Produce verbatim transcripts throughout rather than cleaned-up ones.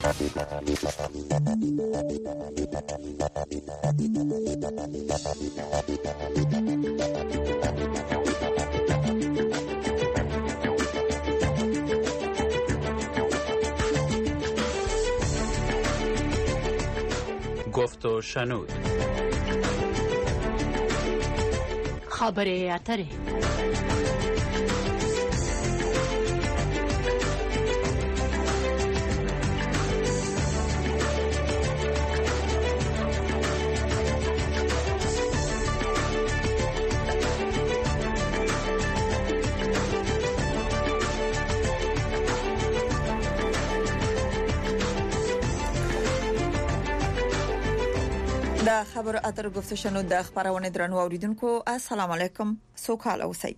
گفت و شنود. خبره اتره. د خبر اتر گفت شنود د خبرونه درنو اوریدونکو السلام علیکم سوکال اوسئ.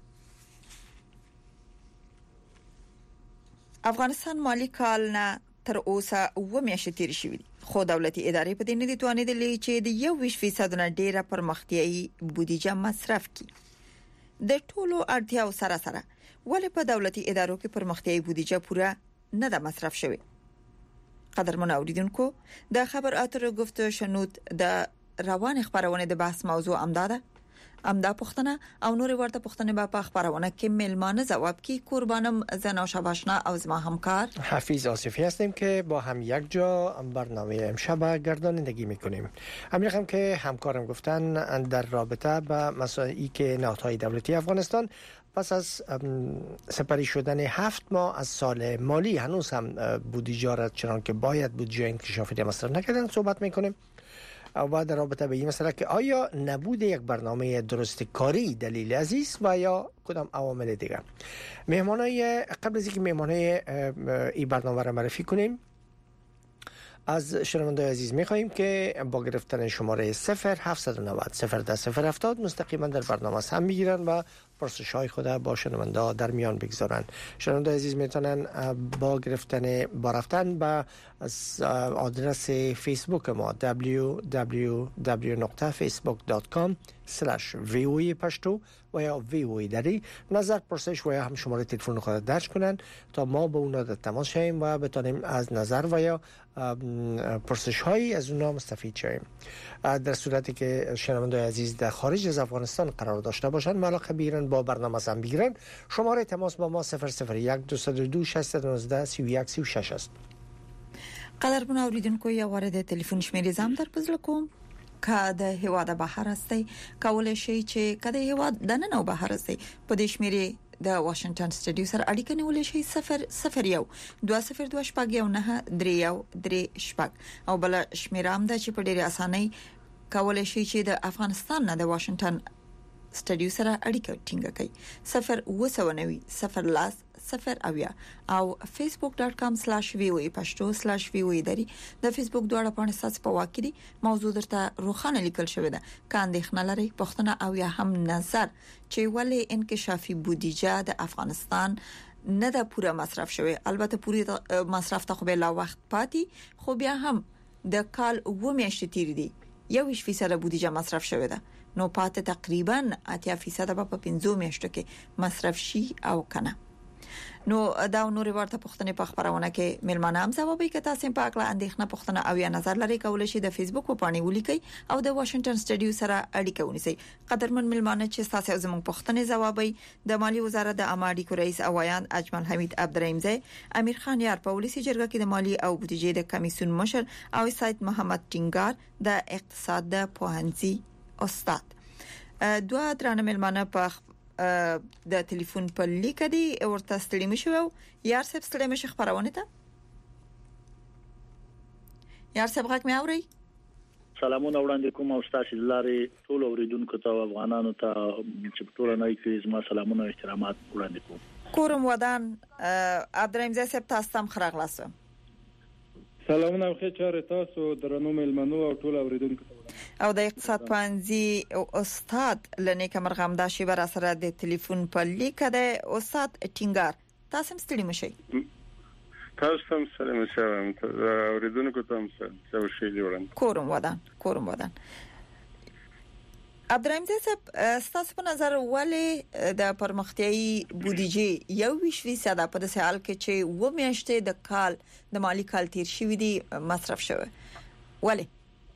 افغانستان مالی کال نه تر اوسه و میاشتې تیر شوې خو دولتي ادارې په دې نه دي توانېدلې چې د یو ویشت فیصد نه ډیره پرمختیایي بودیجه مصرف کړي. د ټولو اړتیاو سره سره ولې په دولتي ادارو کې پرمختیایي بودیجه پوره نه ده مصرف شوې؟ قدرمن اوریدونکو د خبر اتر گفت شنود د روان خبرونه د بحث موضوع امداده امدا پختنه او نور ورته پختنه به په خبرونه کې ملمانه جواب کی قربانم زنا شباشنا او زما همکار حفیظ آصفی هستیم که با هم یک جا برنامه امشب گردانندگی میکنیم. همین رقم که همکارم گفتن در رابطه با مسائلی که نهادهای دولتی افغانستان پس از سپری شدن هفت ماه از سال مالی هنوز هم بودجه را چنان که باید بودجه انکشافی مصرف نکردن صحبت میکنیم. و بعد در رابطه به این مسئله که آیا نبود یک برنامه درست کاری دلیل عزیز و یا کدام عوامل دیگر. مهمانای قبل از اینکه مهمانای این برنامه را معرفی کنیم از شنوندگان عزیز می‌خواهیم که با گرفتن شماره صفر هفت نه نه صفر ده صفر هفتاد مستقیما در برنامه هم میگیرن و پرسش‌های خود با شنونده در میان بگذارن. شنوندگان عزیز میتونن با گرفتن با رفتن به آدرس فیسبوک ما دبلیو دبلیو دبلیو دات فیسبوک دات کام اسلش وی او ای پشتو و یا وی او ای دری نظر پرسش و یا هم شماره تلفن خود درج کنن تا ما با اونا در تماس شویم و بتونیم از نظر و یا پرسش هایی از اونا مستفید شویم. در صورتی که شنوندگان عزیز در خارج از افغانستان قرار داشته باشند ملاقه بگیرن با برنامه هم بگیرن شماره تماس با ما صفر صفر یک دو صفر دو شش یک سی و یک سی و شش است. قدرمن اوریدونکو یا وارد تلیفون شمیرې زم در پزله کوم که د هواد بهر استي کولای شي چې کده هواد دنه نو بهر استي په دې شمیرې د واشنگټن سټډیو سره اړیکه نیولې شي صفر صفر یو دوه صفر دوه شپږ یو نه درې یو درې شپږ او بل شمیرام د چې په ډېر اسانۍ کولای شي چې د افغانستان نه د واشنگټن سټډیو سره اړیکه ټینګه کړي صفر و سو نوي صفر لاس صفر اویا او facebook dot com slash voa پشتو slash voa دری د فیسبوک دواړه پاڼې ساس په واکري موضوع درته روخانه لیکل شوی ده کاندې خنلري پښتنه او یا هم نظر چې ولې انکشافي بودیجه د افغانستان نه ده پوره مصرف شوی. البته پوری مصرف ته خو به لا وخت پاتې خو بیا هم د کال و میاشتې تیر دي یو ویشت فیصد بودیجه مصرف شوی ده نو پاتې تقریبا اتیا فیصد په پنځو میاشتو کې مصرف شي او کنه. نو دا نور ورته پښتنې په خبرونه کې ملمانه هم ځوابي کې تاسو په اړه اندېښنه پښتنه او یا نظر لري کولای شي د فیسبوک په پاڼې ولیکي او د واشنگټن سټډیو سره اړیکه ونیسي. قدرمن ملمانه چې تاسو زموږ پښتنې ځوابي د مالی وزارت د اماډي کو رئیس اوایان اجمل حمید عبدالرحیمزی امیر خان یار په ولسی جرګه کې د مالی او بودیجې د کمیسیون مشر او سید محمد ټینګار د اقتصاد د پوهنځي استاد. دوه درانه ملمانه په د ټلیفون په لیک دی ورته ستړي مشو یار صاحب ستړي مشه خبرونه ته یار صاحب غږ مې اوري. سلامونه وړاندې کوم او تاسو لاري ټول اوریدونکو ته افغانانو ته چې ټول نه کې زما سلامونه او احترامات وړاندې کوم. کورم ودان عبدالرحیم صاحب تاسو تم خراغلاسه سلامونه او خیر تاسو درنو ملمنو او ټول اوریدونکو او د اقتصاد پوهنځي استاد لنیک مرغم دا شی بر سره د ټلیفون په لیک ده استاد ټینګار تاسو ستړي مشي تاسو هم ستړي مشي اوریدونکو ته هم څه شي جوړن کورم ودان کورم ودان عبدالرحیم صاحب ستاسو په نظر ولې د پرمختیايي بودیجې یو ویشت فیصد په داسې حال کې چې و میاشتې د کال د مالی کال تیر شوی دی مصرف شوی ولې؟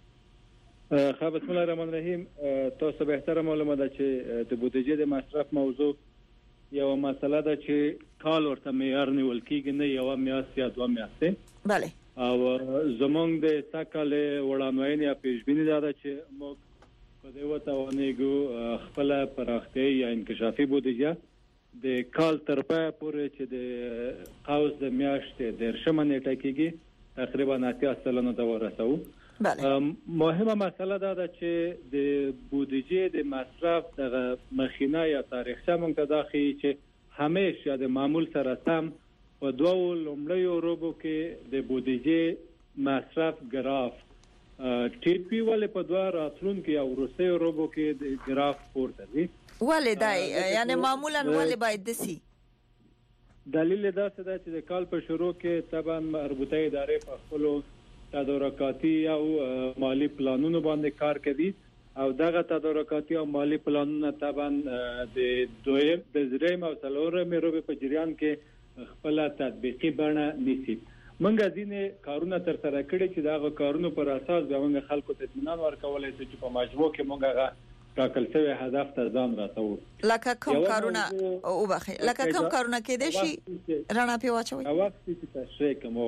خب بسم الله الرحمن الرحیم. تاسو به احترام معلومه ده چې د بودیجې د مصرف موضوع یو مسله ده چې کال ورته معیار نیول کیږي، نه یو میاشت یا دوه میاشتې. بله. او زمونږ د سکل وړاندوینې یا پیشبینی ده چې موږ په دې وتاونېګو خپل پراختیا یا انکشافي بودیجه د کال تر پای پورې چې د قوس د میاشتې د شمه نیټه کېږي تقریبا اتیا سلنه ته ورسوو. بله. مهمه مسله دا ده چې د بودیجې د مصرف د مخینه یا تاریخچه مونږ ته داخلي چې همیشه د معمول سره سم په دوه لومړیو روبو کې د بودیجې مصرف ګراف ټیټ وی ولې په دوه راتلونکو او وروستیو روبو کې د ګراف پورته دی. ولې دا یعنی معمولا ولې باید دسی؟ دلیل دا څه ده چې د کال په شروع کې طبعا مربوطه ادارې په خپل تدارکاتي او مالی پلانونو باندې کار کوي او دغه تدارکاتي او مالی پلانونه طبعا د دویم د زریم او څلورم روبو په جریان کې خپل تطبیقي بڼه نیسي. منګه ځینې کارونه تر سره کړي چې داغه کارونو پر اساس به موږ خلکو ته اطمینان ورکولای شو چې په مجموع کې موږ هغه ټاکل شوی هدف ته ځان راتو. لکه کوم کارونه او بخي لکه کوم کارونه کې دي شي رڼا په واچوي. او وخت چې تشریح کوم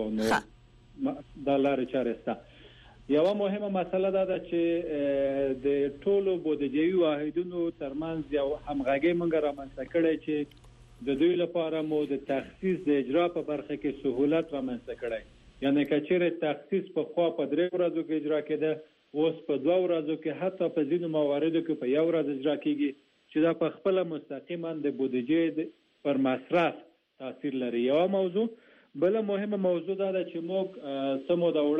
نو د لارې چارسته. یو مهمه مسله دا ده چې د ټولو بودیجوي واحدونو ترمنځ یو همغږي موږ رامنځته کړی چې د دوی لپاره مو د تخصیص د اجرا په برخه کې سهولت رامنځته کړی. یعنی کچېره تخصیص په خوا په درې ورځو کې اجرا کېده اوس په دوه ورځو کې حتی په ځینو مواردو کې په یو ورځ اجرا کیږي چې دا په خپل مستقیما د بودیجې پر مصرف تاثیر لري. یو موضوع بل مهمه موضوع دا ده چې موږ سمو د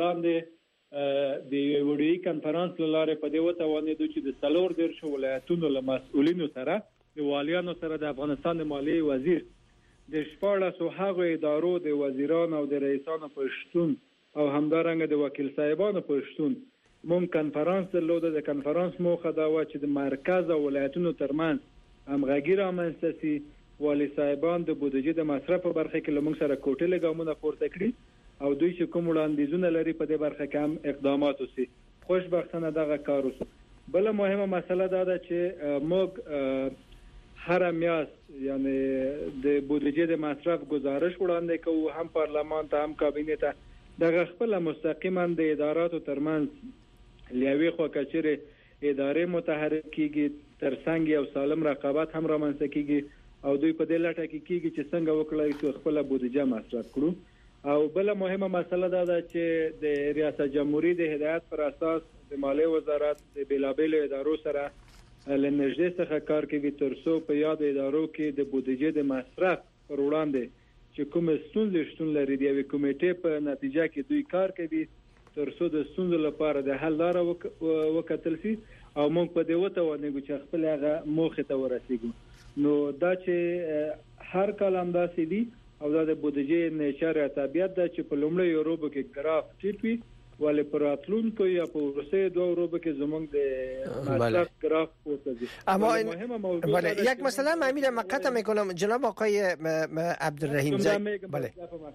وړاندې د وړي کانفرنس لاره په دې وته ونه د چې د څلور دیرش ولایتونو له مسؤلینو سره د والیانو سره د افغانستان د مالیې وزیر د شپاړسو هغو ادارو د وزیرانو او د رئیسانو په شتون او همدارنګه د وکیل صاحبانو په شتون مونږ کانفرنس درلوده. د کانفرنس موخه دا و چې د مرکز او ولایتونو ترمنځ همغږي رامنځته سي. والی صاحبان د بودیجې د مصرف په برخه کې لمونږ سره کوټې لګامونه پورته کړي او دوی چې کوم وړاندیزونه لري په دې برخه کې هم اقدامات وسي. خوشبختانه دغه کار وسو. بل مهمه مسله دا ده چې موږ هر میاشت یعنی د بودیجې د مصرف گزارش وړاندې کوو هم پارلمان ته هم کابینه ته دغه خپل مستقیما د اداراتو ترمنځ لیاوي خو کچره ادارې متحرک کیږي ترڅنګ یو سالم رقابت هم رامنځته کیږي او دوی په دې لټه کې کیږي چې څنګه وکړای شي خپل بودیجه مصرف کړو. او بل مهمه مسله دا ده چې د ریاست جمهوریت د هدایت پر اساس د مالیې وزارت د بلابل ادارو سره لنږدې څخه کار کوي ترڅو په یاد ادارو کې د بودیجې د مصرف پر وړاندې چې کوم ستونزې شتون لري د یوې کمیټې په نتیجه کې دوی کار کوي ترڅو د ستونزو لپاره د حل لاره وکتل شي او موږ په دې وته ونیږو چې خپل هغه موخې ته ورسیږو. نو دا چې هر کال هم داسې دي او دا د بودیجې نیچر یا طبیعت ده چې په لومړي روبو کې ګراف ټیټ وي ولی پر راتلونکو یا په ورسته دوه روبو کې زمونږ د مصرف گراف پورته دي. اما بله یک مسئله من میرم مقطع میکنم جناب آقای عبدالرحیم زی. بله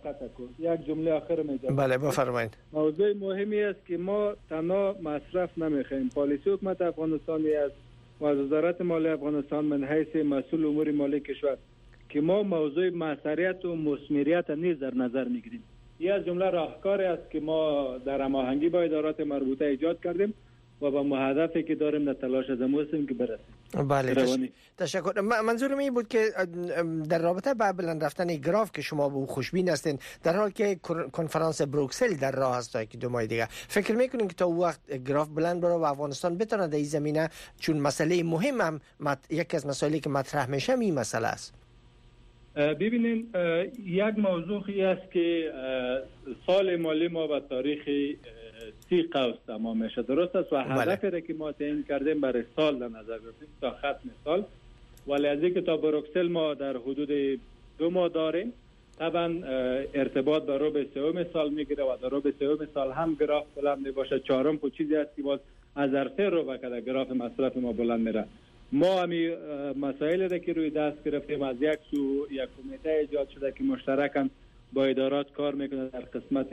یک جمله آخر میگم. بله بفرمایید. موضوع مهمی است که ما تنها مصرف نمیخوایم. پالیسی حکومت افغانستانی است و از وزارت مالی افغانستان من حیث مسئول امور مالی کشور که ما موضوع موثریت و مثمریت نیز در نظر میگیریم. یه از جمله راهکاری است که ما در هماهنگی با ادارات مربوطه ایجاد کردیم و با هدفی که داریم در تلاش از هستیم که برسیم. بله تشکر. منظورم این بود که در رابطه با بلند رفتن گراف که شما به او خوشبین هستین در حالی که کنفرانس بروکسل در راه است تا یک دو ماه دیگه فکر میکنین که تا وقت گراف بلند بره و افغانستان بتونه در این زمینه چون مسئله مهم هم مت... یکی از مسائلی که مطرح میشه این مسئله است. ببینین یک موضوعی است که سال مالی ما به تاریخ سی قوس تمام میشه درست است و هدفی را که ما تعیین کردیم برای سال در نظر گرفتیم تا ختم سال ولی از اینکه تا بروکسل ما در حدود دو ماه داریم طبعا ارتباط با ربع سوم سال میگیره و در ربع سوم سال هم گراف بلند میباشه چهارم کو چیزی است که باز از ارتر رو بکده گراف مصرف ما بلند میره. ما همی مسائل را که روی دست گرفتیم از یک سو یک کمیته ایجاد شده که مشترکاً با ادارات کار میکنه در قسمت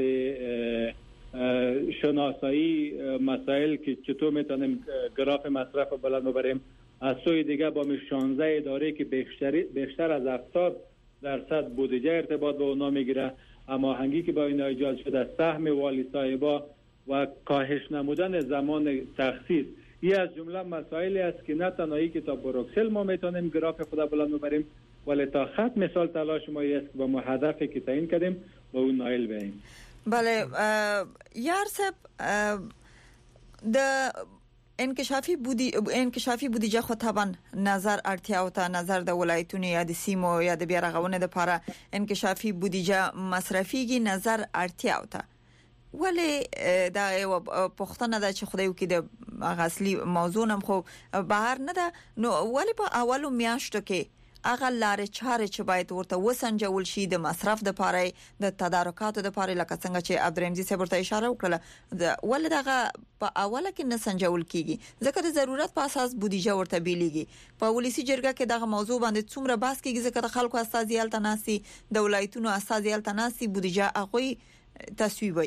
شناسایی مسائل که چطور میتونیم گراف مصرف بلند ببریم. از سوی دیگه با می شانزده اداره که بیشتر از هفتاد درصد بودجه ارتباط با اونا میگیره، اما هنگی که با اینا ایجاد شده سهم والی صاحبا و کاهش نمودن زمان تخصیص، این از جمله مسائلی است که نه تنهایی که تا بروکسل ما میتونیم گراف خود بلند ببریم، ولی تا خط مثال تلاش ما است که با ما هدفی که تعیین کردیم با اون نائل بشیم. بله یار صاحب، د انکشافي بودی انکشافي بودیجه خو طبعا نظر اړتیا او ته نظر د ولایتونو یا د سیمو یا د بیا رغونې د لپاره انکشافي بودیجه مصرفيږي نظر اړتیا او ته، ولی دا یو پښتنه د چې خدای وکي د اصلي موضوع نم خو بهر نه ده، نو ولی په اولو میاشتو کې اغه لارې چارې چې باید ورته وسنجول شي د مصرف د پاره د تدارکاتو د پاره، لکه څنګه چې عبدالرحمن صاحب ورته اشاره وکړه، ول دغه په اوله کې نه سنجول کیږي ځکه د ضرورت په اساس بودیجه ورته بیلېږي. په ولسی جرګه کې دغه موضوع باندې څومره بحث کیږي ځکه د خلکو استازیال تناسي د ولایتونو استازیال تناسي بودیجه هغه تصویبوي.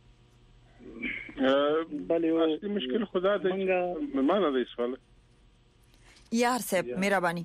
بله اصلي مشکل خدا د منګه د سوال یار صاحب مهرباني.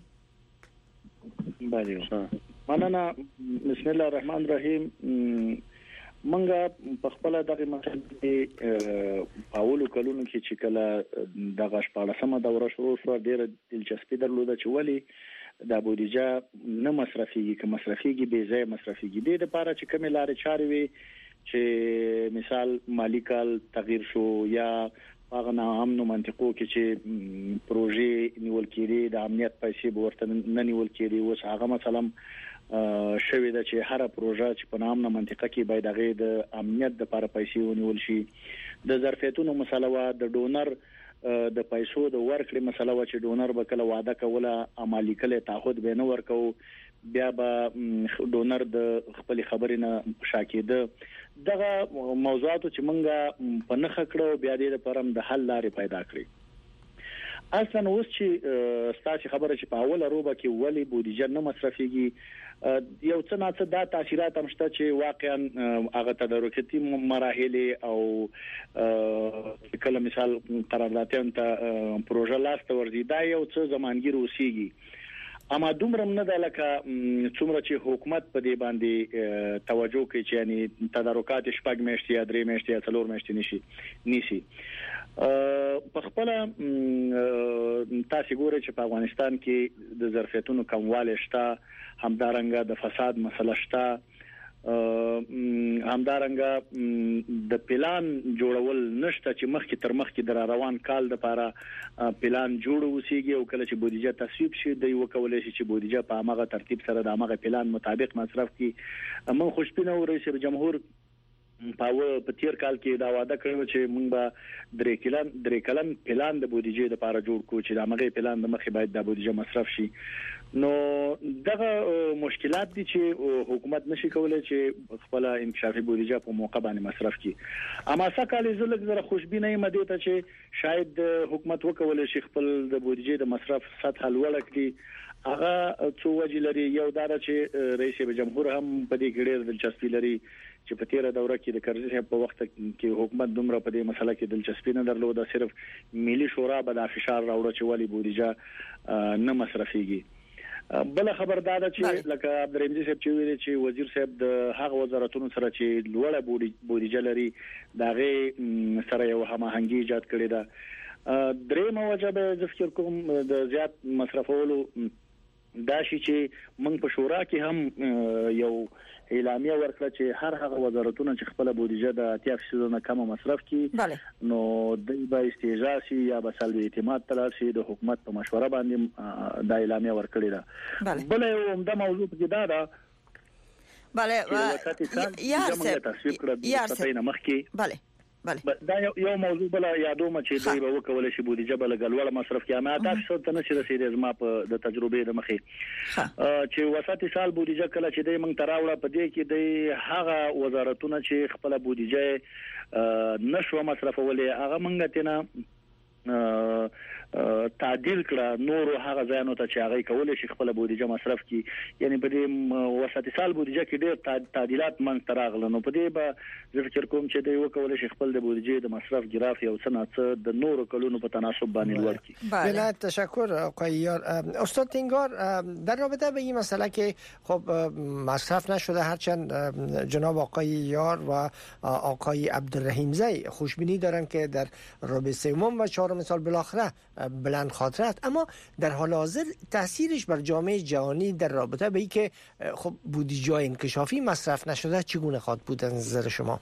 بله مننه. بسم الله الرحمن الرحیم. منګه په خپل دغه مسله پاولو کلونو کې چې کله دغه شپږمه دوره شروع شو ډېر دلچسپي درلوده چې ولی د بودیجه نه مصرفيږي که مصرفيږي به ځای مصرفيږي د لپاره چې کوم لارې چارې وي چې مثال مالی کال تغییر شو یا هغه نه امنو منطقو کې چې پروژې نیول کېږي د امنیت پیسې ورته نه نیول کېږي، اوس هغه مثلا شوې ده چې هر پروژه چې په نامه منطقه کې باید هغه د امنیت د لپاره پیسې ونیول شي. د ظرفیتونو مسله وا د ډونر د پیسو د ورکړې مسله وا چې ډونر به کله وعده کوله عملی کله تعهد به نه ورکو، بیا به ډونر د خپل خبرې نه شاکیده. دغه موضوعاتو چې مونږه په نخښه کړو بیا دې لپاره د حل لارې پیدا کړې. اصلا اوس چې ستاسو خبره چې په اوله روبه کې ولی بودیجه نه مصرفيږي، یو څه نه څه دا تاثیرات هم شته چې واقعا هغه تدارکاتي مراحل او کله مثال قراردادیان ته پروژه لاس ته ورځي دا یو څه زمانګیر اوسېږي، اما دومره نه ده لکه څومره چې حکومت په دې باندې توجه کوي چې یعنی تدارکات شپږ میاشتې یا درې میاشتې یا څلور میاشتې نشي نشي په خپل تاسو ګورئ چې په افغانستان کې د ظرفیتونو کمواله شته، همدارنګه د فساد مسله شته، همدارنګه د پلان جوړول نشته چې مخکې تر مخکې در روان کال د لپاره پلان جوړ وسیږي او کله چې بودیجه تصویب شي د یو کولای شي چې بودیجه په هغه ترتیب سره د هغه پلان مطابق مصرف کی. من خوشبینه و رئیس جمهور په په تیر کال کې دا وعده کړو چې موږ به درې کلن درې کلن پلان د بودیجې لپاره جوړ کوو چې د هغه پلان د مخې باید د بودیجه مصرف شي. نو دغه مشکلات دي چې حکومت نشي کولای چې خپل انکشافي بودیجه په موقع باندې مصرف کړي. اما سکهاله زلک زره خوشبینه یم دي ته چې شاید حکومت وکولای شي خپل د بودیجې د مصرف سطح لوړ کړي. هغه څو وجې لري، یو دا چې رئیس جمهور هم په دې کې ډېر دلچسپي لري چې په تیره دوره کې د کرزي صاحب په وخت کې حکومت دومره په دې مسله کې دلچسپي نه درلوده، صرف ملي شورا به د فشار راوړه چې ولی بودیجه نه مصرفيږي. بل خبر دا ده چې لکه عبدالرحمن صاحب چې ویلي چې وزیر صاحب د هغه وزارتونو سره چې لوړه بودیجه لري داغه سره یو هماهنګي ایجاد کړې ده. درېمه وجه به ذکر کوم د زیات مصرفولو دا شي چې موږ په شورا کې هم یو اعلامیه ورکړه چې هر هغه وزارتونه چې خپل بودیجه د اتیا فیصد نه کم مصرف کړي نو د به استیجاع شي یا به سلبي اعتماد تلل شي د حکومت په مشوره باندې دا اعلامیه ورکړه ده. بل یو عمده موضوع کې دا ده bale یار صاحب یار صاحب bale بله دا یو موضوع بل یادوم چې دوی به وکول شي بودیجه بل غلوړ مصرف کې اما تاسو ته نشي رسیدي زما په د تجربه د مخې چې وسط سال بودیجه کله چې دوی موږ تراوړه په دې کې د هغه وزارتونه چې خپل بودیجه نشو مصرفولې هغه موږ ته نه تعدیل کړه نور هغه ځانو ته چې هغه کولای شي خپل بودیجه مصرف کړي یعنی په دې وسط سال بودیجه کې ډېر تعدیلات منځ ته راغله نو په دې به زه فکر کوم چې دوی وکولای شي خپل د بودیجه د مصرف ګراف یو څه نه د نور کلونو په تناسب باندې لوړ کړي. بله تشکر آقای یار. استاد تینگار در رابطه به این مسئله که خب مصرف نشده هرچند جناب آقای یار و آقای عبدالرحیم زی خوشبینی دارن که در ربع سوم و چهارم سال بالاخره بلند خاطرت، اما در حال حاضر تاثیرش بر جامعه جهانی در رابطه به این که خب بودجه انکشافی مصرف نشده چگونه خواهد بود از نظر شما؟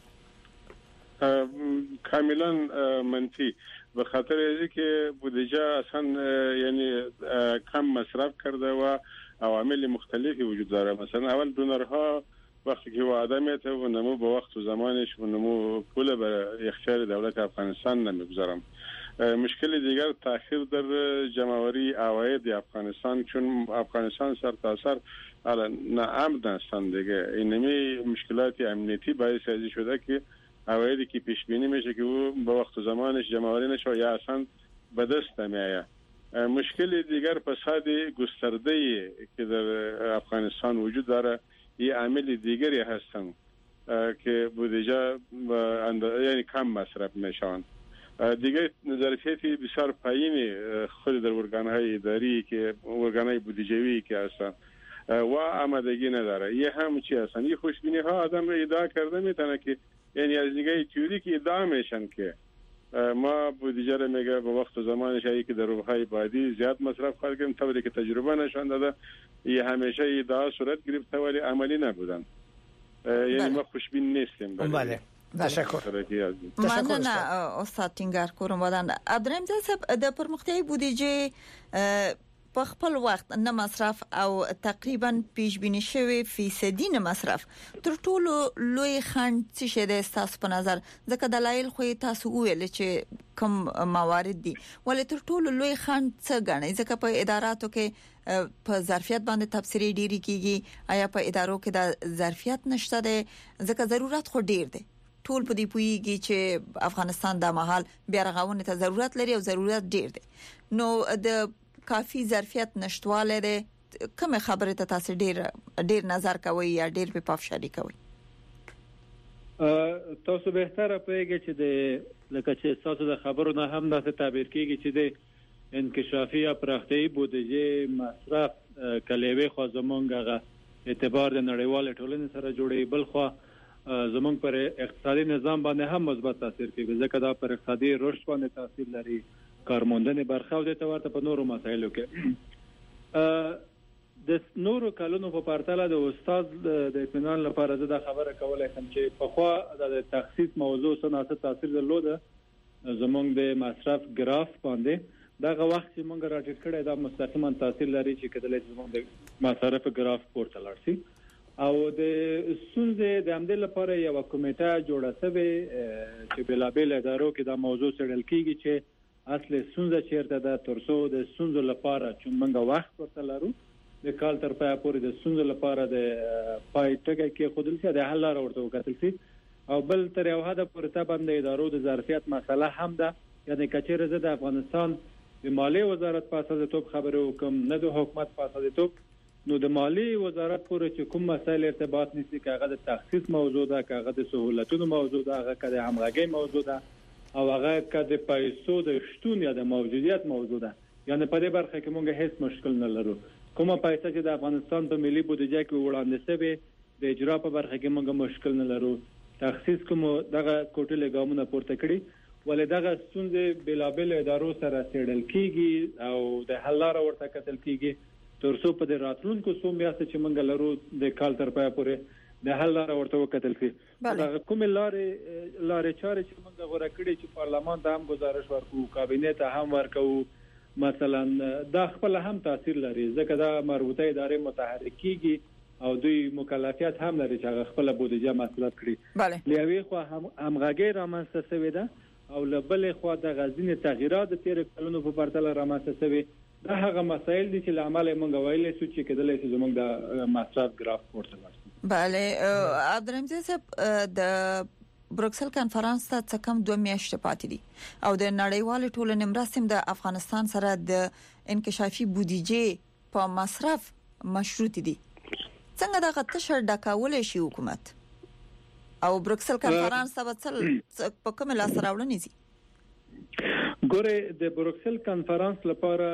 کاملا منفی، به خاطر اینکه بودجه اصلا یعنی کم مصرف کرده و عوامل مختلفی وجود داره. مثلا اول دونرها وقتی که وعده میته و نمو به وقت و زمانش و نمو پول به اختیار دولت افغانستان نمیگذارم. مشکل دیگر تاخیر در جمعآوری عواید افغانستان، چون افغانستان سر تا سر ناامن هستند دیگه. اینمی مشکلات امنیتی باعث ازی شده که عوایدی که پیش بینی میشه که او به وقت و زمانش جمعآوری نشه یا اصلا به دست نمیآید. مشکل دیگر فساد گسترده که در افغانستان وجود داره، یه عامل دیگری هستند که بودجه یعنی کم مصرف میشوند. دیگه ظرفیتی بسیار پایین خود در ارگان‌های اداری که ارگان‌های بودجه‌ای که هستند و آمادگی نداره. یه هم چی هستن، یه خوشبینی ها آدم ادعا کرده میتونه که یعنی از نگاه تئوریکی ادعا میشن که ما بودجه رو میگه به وقت و زمانش هایی که در روزهای بعدی زیاد مصرف خواهد کنیم، طوری که تجربه نشان داده یه همیشه ادعا صورت گرفته ولی عملی نبودن. یعنی ما خوشبین نیستیم. بله تشکر. مننه استاد تینگار کوم ودان. عبدالرحیم صاحب د پرمختیايي بودیجه په خپل وخت نه مصرف او تقریبا پیش بینی شوی فیصدی نه مصرف تر ټولو لوی خنډ څه شه د تاسو په نظر؟ ځکه دلایل خو تاسو ویل چې کوم موارد دي، ولې تر ټولو لوی خنډ څه غنئ؟ ځکه په اداراتو کې په ظرفیت باندې تبصری ډیری کیږي، آیا په ادارو کې د ظرفیت نشته ده؟ ځکه ضرورت خو ډیر دی. ټول په دې پویږي چې افغانستان د مهال بیا رغونې ته ضرورت لري او ضرورت ډیر دی. نو د کافي ظرفیت نشټواله ده، کوم خبره ته تاسو ډیر ډیر نظر کوي یا ډیر په پافشاري کوي؟ تاسو به تر پېږی چې د لکه چې تاسو د خبرو نه هم د تعبیر کیږي چې د انکشافي یا پراختیايي بودیجه مصرف کلیوي خو زمونږه اعتبار د نړیوال ټولنې سره جوړي، بل خو زمونږ پر اقتصادي نظام باندې هم مثبت تاثیر کوي، ځکه دا پر اقتصادي رشد باندې تاثیر لري، کارموندنې برخه او د تورته په نورو مسایلو کې. د نورو کلونو په پرتله د استاد د اطمینان لپاره زه دا خبره کولای شم چې په خوا د تخصیص موضوع څه تاثیر درلوده زمونږ د مصرف ګراف باندې. دغه وخت چې موږ راټیټ کړی دا مستقیما تاثیر لري چې کله زمونږ د مصرف ګراف پورته لاړ شي. او د ستونزې د همدې لپاره یو کمیټه جوړه شوې چې بلابل ادارو کې دا موضوع څېړل کیږي چې اصل ستونزه چیرته ده، ترڅو د ستونزو لپاره چې موږ وخت ورته لرو د کال تر پای پورې د ستونزو لپاره د پای ټکی کې خودل شي د حل لاره ورته وکتل شي. او بل تر یو حد پورې ته باندې ادارو د ظرفیت مسله هم ده، یعنی کچېره زه د افغانستان د مالی وزارت په اساس ته خبرو کوم نه د حکومت په اساس ته، نو د مالی وزارت پورې چې کوم مسایل ارتباط نشي کاغه د تخصیص موضوع ده، کاغه د سہولتونو موضوع ده، هغه کده همغږي موضوع ده، او هغه کده پیسو د شتون یا د موجودیت موضوع ده. یعنی په دې برخه کې موږ هیڅ مشکل نه لرو. کومه پیسې چې د افغانستان په ملي بودیجه کې وړاندې شوی د اجرا په برخه کې موږ مشکل نه لرو. تخصیص کوم دغه کوټلې ګامونه پورته کړی، ولې دغه ستونزې بلابل ادارو سره څېړل کیږي او د حل لاره ورته کتل کیږي، ترڅو په دې راتلونکو څو میاشتو چې موږ لرو د کال تر پای پورې د حل لاره ورته وکتل شي. دا کوم لارې لارې چارې چې موږ غوړه کړې چې پارلمان ته هم گزارش ورکو، کابینه ته هم ورکو، مثلا دا خپل هم تاثیر لري، ځکه دا مربوطه ادارې متحرک کیږي او دوی مکلفیت هم لري چې خپل بودیجه مصرف کړي. بله لیوي خو هم همغږي رامنځته شوې ده او لبل خو د غزنی تغیرات د تیر کلونو په پرتله رامنځته شوي. دا هغه مسایل دي چې لامل موږ ویلې سو چې کېدلې چې زموږ د مصرف ګراف پورته ورسي. بله عبدالرحیم صاحب د بروکسل کانفرنس ته څه کم دوه میاشتې پاتې دي او د نړیوال ټولنې مراسم د افغانستان سره د انکشافي بودیجې په مصرف مشروط دي. څنګه دا غتشر ډکاول شي حکومت او بروکسل کانفرنس ته څه په کومه لاس راوړنې دي؟ ګوره د بروکسل کانفرنس لپاره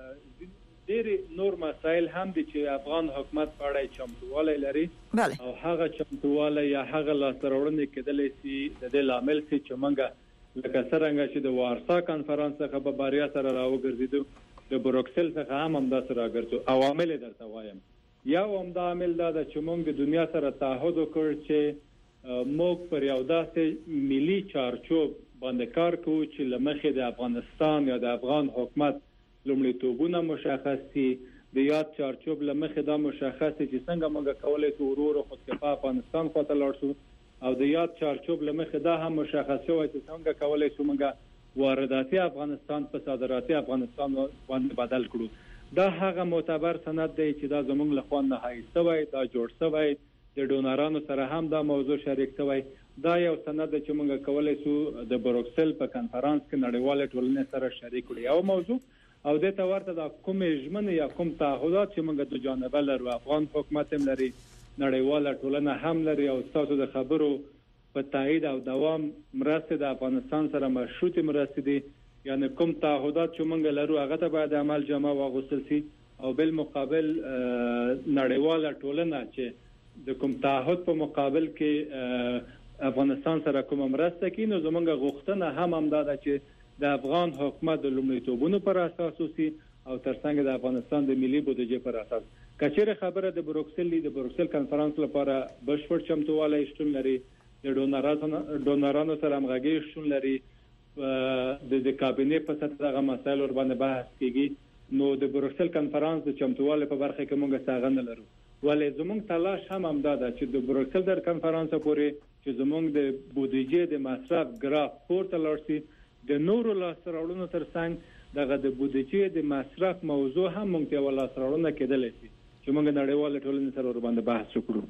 ډېر نور مسایل هم دي چې افغان حکومت په اړه چمتووالی لري او هغه چمتووالی یا هغه لاسته کېدلی شي د دې لامل شي چې موږ لکه څنګه چې د وارسا کانفرنس څخه په باریا سره راوګرځیدو د بروکسل څخه هم همداسې راګرځو. عوامل درته وایم. یو همدا عامل دا چې موږ د دنیا سره تعهد وکړ چې موږ پر یو داسې ملي چارچوب باندې کار کوو چې لمخې د افغانستان یا د افغان حکومت لومړیتوبونه مشخص دي. د یاد چارچوب لمخې دا مشخص دي چې څنګه موږ کولای شو ورور خودکفا افغانستان خواته لاړ شو او د یاد چارچوب لمخې دا هم مشخص شوی چې څنګه کولای شو موږ وارداتي افغانستان په صادراتي افغانستان باندې بدل کړو. دا هغه معتبر سند دی چې دا زموږ له خوا نهایی شوی، دا جوړ شوی، د ډونرانو سره هم دا موضوع شریک شوی. دا یو سند دی چې موږ کولای شو د بروکسل په کانفرنس کې نړیوال ټولنې سره شریک کړو. یو موضوع او د ته ورته د کوم ژمنه یا کوم تعهدات چې موږ د جانب لرو، افغان حکومت هم لري، نړیواله ټولنه هم لري او تاسو د خبرو په تایید او دوام مرسته د افغانستان سره مشروط مرسته دي. یعنی کوم تعهدات چې موږ لرو هغه ته باید عمل جامه واغوستل شي او بل مقابل نړیواله ټولنه چې د کوم تعهد په مقابل کې افغانستان سره کوم مرسته کوي نو زموږ غوښتنه هم همدا ده چې د افغان حکومت د لومړیتوبونو پر اساس اوسي او ترڅنګ د افغانستان د ملي بودیجې پر اساس. کچېره خبره د بروکسل د بروکسل کانفرنس لپاره بشپړ چمتووالی شتون لري، د ډونرانو ډونرانو سره همغږي شتون لري، د د کابینې په سطح دغه مسایل ور باندې بحث کیږي. نو د بروکسل کانفرنس د چمتووالی په برخه کې موږ څنګه نه لرو، ولې زموږ تلاش هم همدا ده چې د بروکسل در کانفرنس پورې چې زموږ د بودیجې د مصرف ګراف پورته لاړ شي. د نورو لاسته ترڅنګ دغه د بودیجې د مصرف موضوع هم مونږ ته ولا سره کېدلی شي چې مونږ نړیواله ټولنې سره ور باندې بحث وکړو.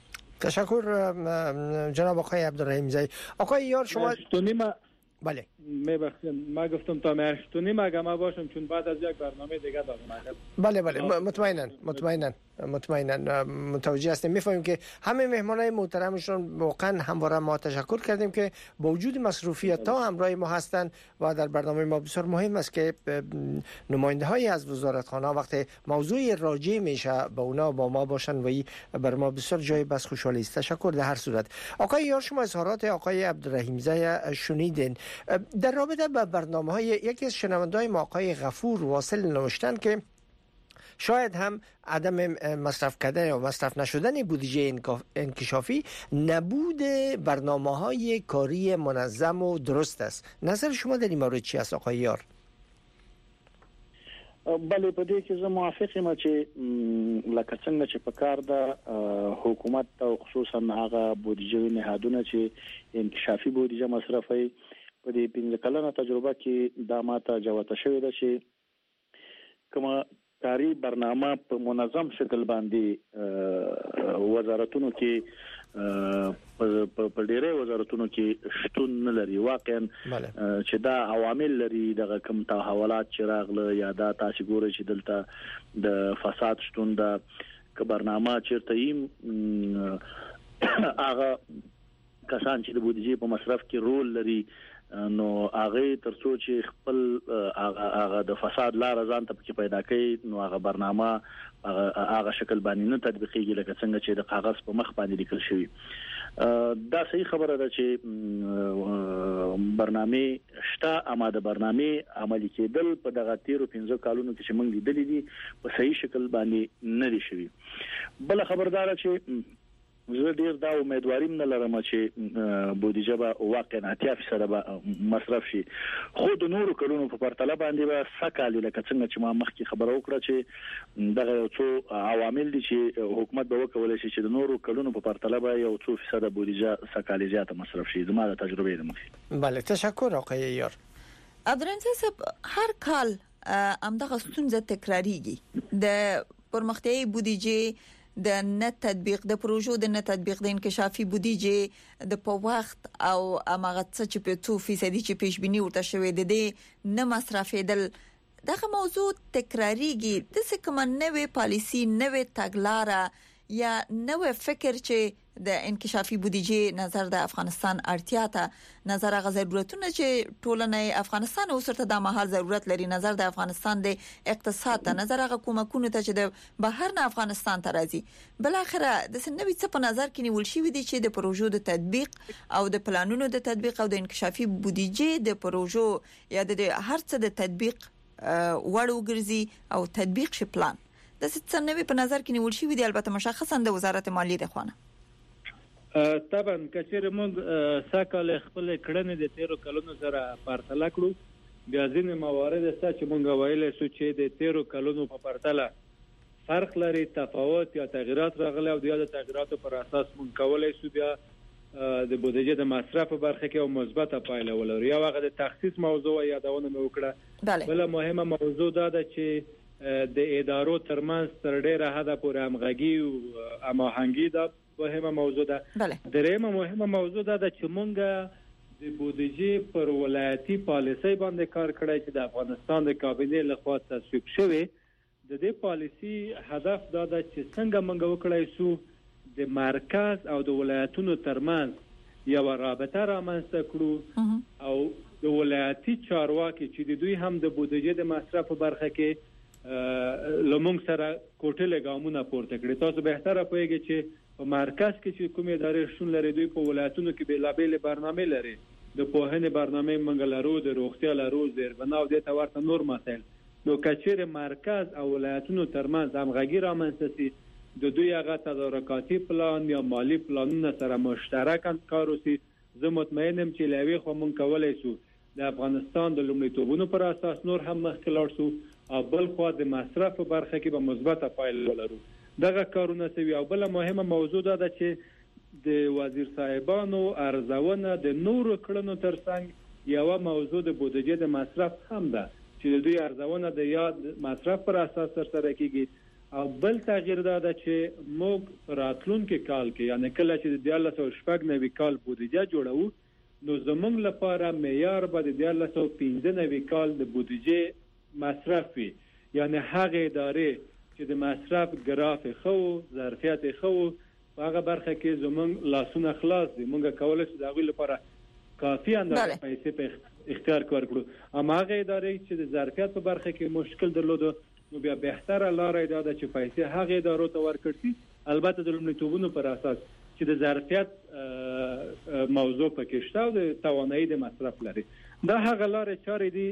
تشکر جناب آقای عبدالرحیم زئی. آقای یار شما شتونیم بله میبخشید ما گفتم تا مهشتونیم اگه ما باشم چون بعد از یک برنامه دیگه دارم. بله بله مطمئنا مطمئنا مطمئنا متوجه هستیم. میفهمیم که همه مهمانای محترمشون واقعا همواره ما تشکر کردیم که با وجود مصروفیت ها همراه ما هستند و در برنامه ما بسیار مهم است که نماینده های از وزارتخانه وقتی موضوع راجع میشه با اونا با ما باشن و بر ما بسیار جای بس خوشحالی است. تشکر. در هر صورت آقای یار شما اظهارات آقای عبدالرحیم زئی شنیدین در رابطه با برنامه‌های یکی از شنونده‌های ما آقای غفور واصل نوشتن که شاید هم عدم مصرف کردن یا مصرف نشدن بودجه انکشافی نبود برنامه‌های کاری منظم و درست است. نظر شما در این مورد چی است آقای یار؟ بله په دې کې زه موافق یم چې لکه څنګه چې په کار د حکومت او خصوصا هغه بودجه نهادونه چې انکشافي بودجه مصرفي په دې پنځه کلنه تجربه کې دا ماته جوته شوې ده چې کومه کاری برنامه په منظم شکل باندې وزارتونو کې په ډېرې وزارتونو کې شتون نه لري. واقعا چې دا عوامل لري دغه کوم تحولات چې راغله یا دا تاسو ګورئ چې دلته د فساد شتون د برنامه چیرته یې هغه کسان چې د بودیجې په مصرف کې رول لري نو هغه ترڅو چې خپل هغه د فساد لار ځان ته پکې پیدا کړي نو هغه برنامه هغه شکل باندې نه تطبیقېږي لکه څنګه چې د کاغذ په مخ باندې لیکل شوی. دا صحیح خبره ده چې برنامه شته اما د برنامه عملي کېدل په دغه تیرو پنځه کالونو کې چې موږ لیدلې دي په صحیح شکل باندې نه دي شوی. بل خبردار چې زه ډیر دا امیدواریم نه لرم چې بودیجه به واقعا اتیا فیصد به مصرف شي خو د نورو کلونو په پرتله باندې به سکالي لکه څنګه چې ما مخکې خبره وکړه چې دغه یو څو عوامل دي چې حکومت به وکولای شي چې د نورو کلونو په پرتله به یو څو فیصد بودیجه سکالي زیاته مصرف شي. زما د تجربه ده مخکې. بله تشکر آقای یار. عبدالرحیم صاحب هر کال همدغه ستونزه تکراریږي د پرمختیايي بودیجې د نه تطبیق د پروژو د نه تطبیق د انکشافي بودیجه د په وخت او امغه څه چې په څو فیصدي چې پیش بینی ورته شوې د دې نه مصرفېدل دغه موضوع تکراریږي د څه کوم نوې پالیسی نوې تګلارې یا نوې فکر چې د انکشافي بودیجه نظر د افغانستان اړتیا ته نظر غو ضرورتونه چې ټولنې افغانستان اوسرته د مهال ضرورت لري نظر د افغانستان د اقتصاد ته نظر غو کومکونه ته چې د بهر نه افغانستان ته راځي بل اخره د سنوي څه په نظر کې نیول شي دي چې د پروژو د تطبیق او د پلانونو د تطبیق او د انکشافي بودیجه د پروژو یا د هر څه د تطبیق وړو ګرځي او تطبیق شي پلان د سنوي په نظر کې نیول شي دي البته مشخصا د وزارت مالیه د خوانه طبعا کچېر موږ ساکل خپل کړنې د تیرو کلونو سره پرتله کړو بیا ځینې موارد څه چې موږ وایلې سو چې د تیرو کلونو په پرتله فرق لري تفاوت یا تغیرات راغلي او د تغیراتو پر اساس موږ کولای سو بیا د بودیجه د مصرف په برخه کې او مثبته پایله ولري یا هغه د تخصیص موضوع یادونه مې وکړه بل مهمه موضوع دا ده چې د ادارو ترمنځ تر ډیره حده پورې همغږي او هماهنګي ده مهمه موضوع ده درېمه مهمه موضوع ده چې مونږ د بودیجه پر ولایتي پالیسۍ باندې کار کړی چې د افغانستان د کابینې لخوا تصویب شوی د دې پالیسي هدف دا ده چې څنګه مونږ وکړای سو د مرکز او د ولایتونو ترمنځ یو رابطه رامنځته کړو او د ولایتي چارواکي چې د دوی هم د بودیجه د مصرف په برخه کې لمونږ سره کوټه ګامونه پورته کړي تاسو به تر پوهیږئ چې په مرکز کې چې کومې ادارې شون لري دوی په ولایتونو کې بیلابېل برنامه لري د پوهنې برنامه منګ لرو د روغتیا لرو زیربنا او د تورته نور مسایل نو کچېر مرکز او ولایتونو ترمنځ همغږي رامنځته شي د دوی هغه تدارکاتي پلان یا مالی پلانونه سره مشترک کار وکړي زه مطمئنم چې لوي خو مونږ کولای شو د افغانستان د لومړیتوبونو پر اساس نور هم مخکې لاړ شو او بل خو د مصرف په برخه کې به مثبته پایله ولرو دغه کارونه سوي او بل مهمه موضوع ده چې د وزیر صاحبانو ارزونه د نورو کړنو ترڅنګ یو موضوع د بودیجه د مصرف هم ده چې د دوی ارزونه د یاد مصرف پر اساس سره کیږي او بل تغییر ده چې موږ راتلونکي کال کې یعنی کله چې د دیارلس او شپږ نوي کال بودیجه جوړو نو زموږ لپاره معیار به د دیارلس او پنځه نوي کال د بودیجه مصرف وي یعنی هغه ادارې چې د مصرف ګراف خو ظرفیت خو هغه برخه کې زمونږ لاسونه خلاص دي مونږ کولای شو د غوښتلو لپاره کافي اندازه پیسې په اختیار کړو اما هغه ادارې چې د ظرفیت په برخه کې مشکل درلود نو بیا بهتره لار دی چې پیسې هغه ادارو ته ورکړي البته د لومړیتوبونو پر اساس چې د ظرفیت موضوع پکې شته او د توانایي د مصرف لري دا هغه لار چارې دي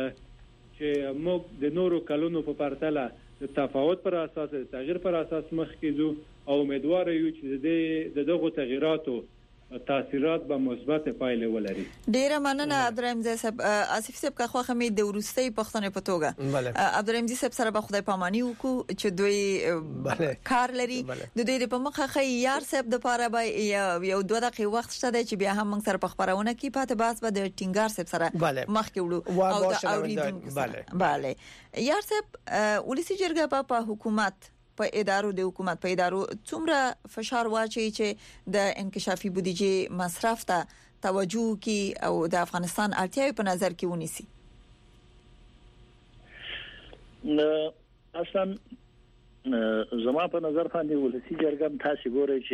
چې موږ د نورو کلونو په پرتله د تفاوت پر اساس د تغییر پر اساس مخ کیږو او امیدوار یو چې د دغه تغیراتو تاثیرات به مثبت پایله ولري. ډیره مننه عبدالرحیم صاحب. آصف صاحب که خو خمې د ورستۍ پښتنې په توګه عبدالرحیم صاحب سره به خدای پامانی وکړو چې دوی کار لري د دوی په مخه خي یار صاحب د پاره به یو دوه دقیقې وخت شته چې بیا هم موږ سره په خبرونه کې پاتې باس به د ټینګار صاحب سره مخ کې وړو او د اوریدونکو سره bale یار صاحب ولسی جرګه په حکومت په ادارو د حکومت په ادارو څومره فشار واچي چې د انکشافي بودیجه مصرف ته توجه کی او د افغانستان اړتیاوې په نظر کې ونیسي. اصلا زما په نظر باندې ولسی جرګه تاسو ګورئ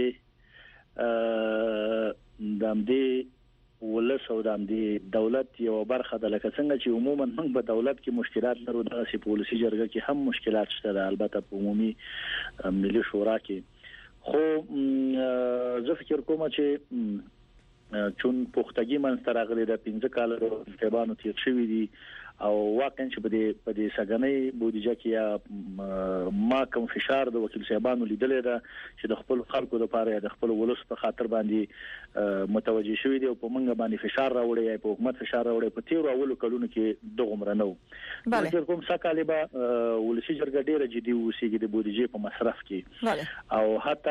چې د دې ولس او د دولت یو برخه د لکه څنګه چې عموما موږ په دولت کې مشکلات لرو د سی پالیسي جرګه کې هم مشکلات شته البته په عمومي ملي شورا کې خو زه فکر کوم چې چون پختګي منځ راغلي د پنځه کال راتبانو تیر شوی دي او واقعا چې په دې په دې سګنې بودیجه کې ما کوم فشار د وکیل صاحبانو لیدلې ده چې د خپل خلکو لپاره د خپل ولس په خاطر باندې متوجي شوی دي او په منګه باندې فشار راوړي په حکومت فشار راوړي په تیر اولو کلونو کې دغه مرنو بله کوم سکالبا ولسی جرګه ډیره جدي وسیږي د بودیجه په مصرف کې او حتی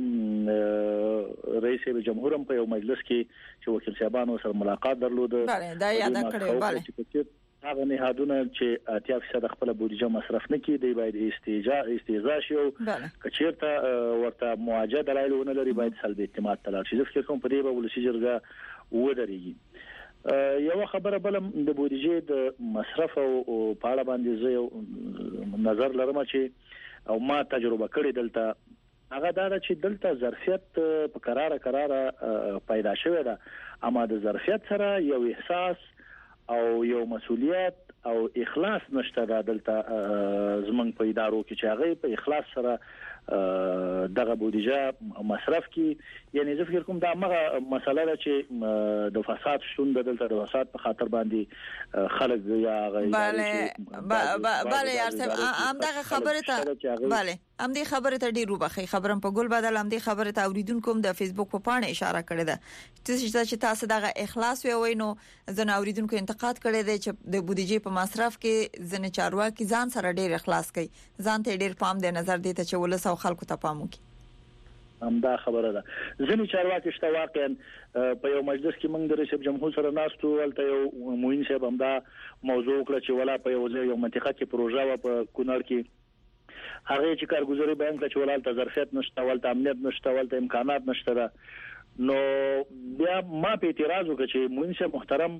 چې رئیس جمهور هم په یو مجلس کې چې وکیل صاحبانو سره ملاقات درلود بله دا یاد کړو بله هغه نهادونه چې اتیا فیصد خپل بودیجه مصرف نه کړي دی باید استیجا استیزا شي کچیرته ورته مواجهه دلایلونه لري باید سلبي اعتماد تلل شي ځکه کوم په دې به ولسی جرګه ودرېږي یو خبره بل د بودیجه د مصرف او په اړه باندې زه نظر لرم چې او ما تجربه کړې دلته هغه دا چې دلته ظرفیت په قراره قراره پیدا شوی ده اما د ظرفیت سره یو احساس او یو مسؤلیت او اخلاص نشته دلته زمنګ په ادارو کې چې هغه په اخلاص سره دغه بودیجه مصرف کی یعنی زه فکر کوم دا هغه مسله ده چې د فساد شتون دلته د فساد په خاطر باندې خلک یا غیر bale bale یار صاحب ام دغه خبره ته bale ام دې خبره ته ډیرو بخي خبرم په ګل بدل ام دې خبره ته اوریدونکو د فیسبوک په پاڼه اشاره کړې ده چې تاسو دغه اخلاص وي نو زنه اوریدونکو انتقاد کړی دی چې د بودیجه په مصرف کې زنه چارواکي ځان سره ډیر اخلاص کوي ځان ته ډیر پام دی نظر دی ته چې ولس او خلکو ته پام وکړي هم دا خبره ده ځینې چارواکي شته واقعا په یو مجلس کې موږ د رئیس جمهور سره ناستو ولته یو موین صاحب هم دا موضوع کړ چې ولا په یو ځای یو منطقه کې پروژه و په کونړ کې هغه چې کارګزاري بیان کړ چې ولالته ظرفیت نشته ولته امنیت نشته ولته امکانات نشته نو بیا ما په اعتراض وکړ چې موین صاحب محترم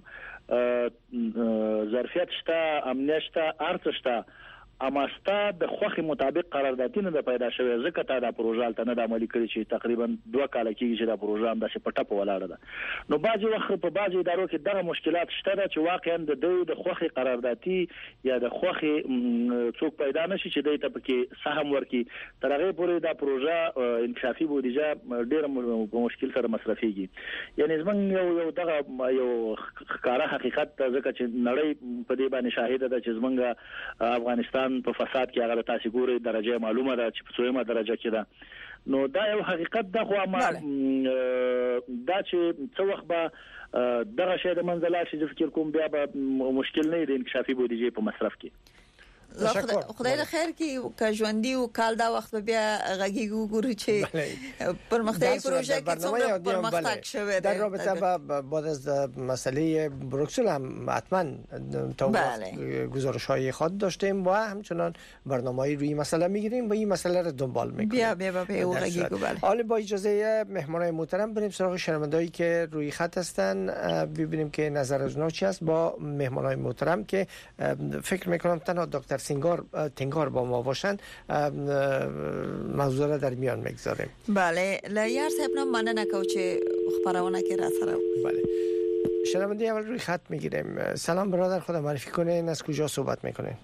ظرفیت شته امنیت شته ارڅ شته اما ستا د خوخي مطابق قراردادونه د پیدا شوی ځکه تا د پروژه تل نه د عملي کړی چې تقریبا دوه کال کېږي چې د پروژه هم د پټه په ولاړه ده نو بعضي وخت په بعضي ادارو کې دغه مشکلات شته چې واقعا د دوی د خوخي قراردادي یا د خوخي څوک پیدا نشي چې دوی ته پکې سهم ورکي تر هغه پورې د پروژه انکشافي بودیجه ډیر په مشکل سره مصرفيږي یعنی زمونږ یو یو دغه یو ښکارا حقیقت ځکه چې نړۍ په دې باندې شاهد ده چې زمونږ افغانستان په فساد کې هغه تاسو ګوري درجه معلومه ده چې په څومره درجه کې ده نو دا یو حقیقت ده خو ما دا چې څو وخت به دغه شی د منځلار شي فکر کوم بیا به مشکل نه دی انکشافي بودیجه په مصرف کې خدای د خیر کې که ژوندۍ او کال دا وخت بیا غږیږو ګورو چې پرمختګي پروژه کې څومره پرمختګ شوه در رابطه با بعد از مسئله بروکسل هم حتما گزارش‌های خود داشتیم و همچنان برنامه‌ای روی مسئله می‌گیریم و این مسئله رو دنبال می‌کنیم بیا بیا بیا او غږیږو بله حالا با اجازه مهمانای محترم بریم سراغ شنوندهایی که روی خط هستن ببینیم که نظر از اونها چی است با مهمانای محترم که فکر می‌کنم تنها دکتر سینگار تنگار با ما باشند موضوع را در میان میگذاریم بله لیار صاحب نام مننه کو چې خبرونه کې را سره بله شنونده اول روی خط میگیریم سلام برادر خدا معرفی کنین از کجا صحبت میکنین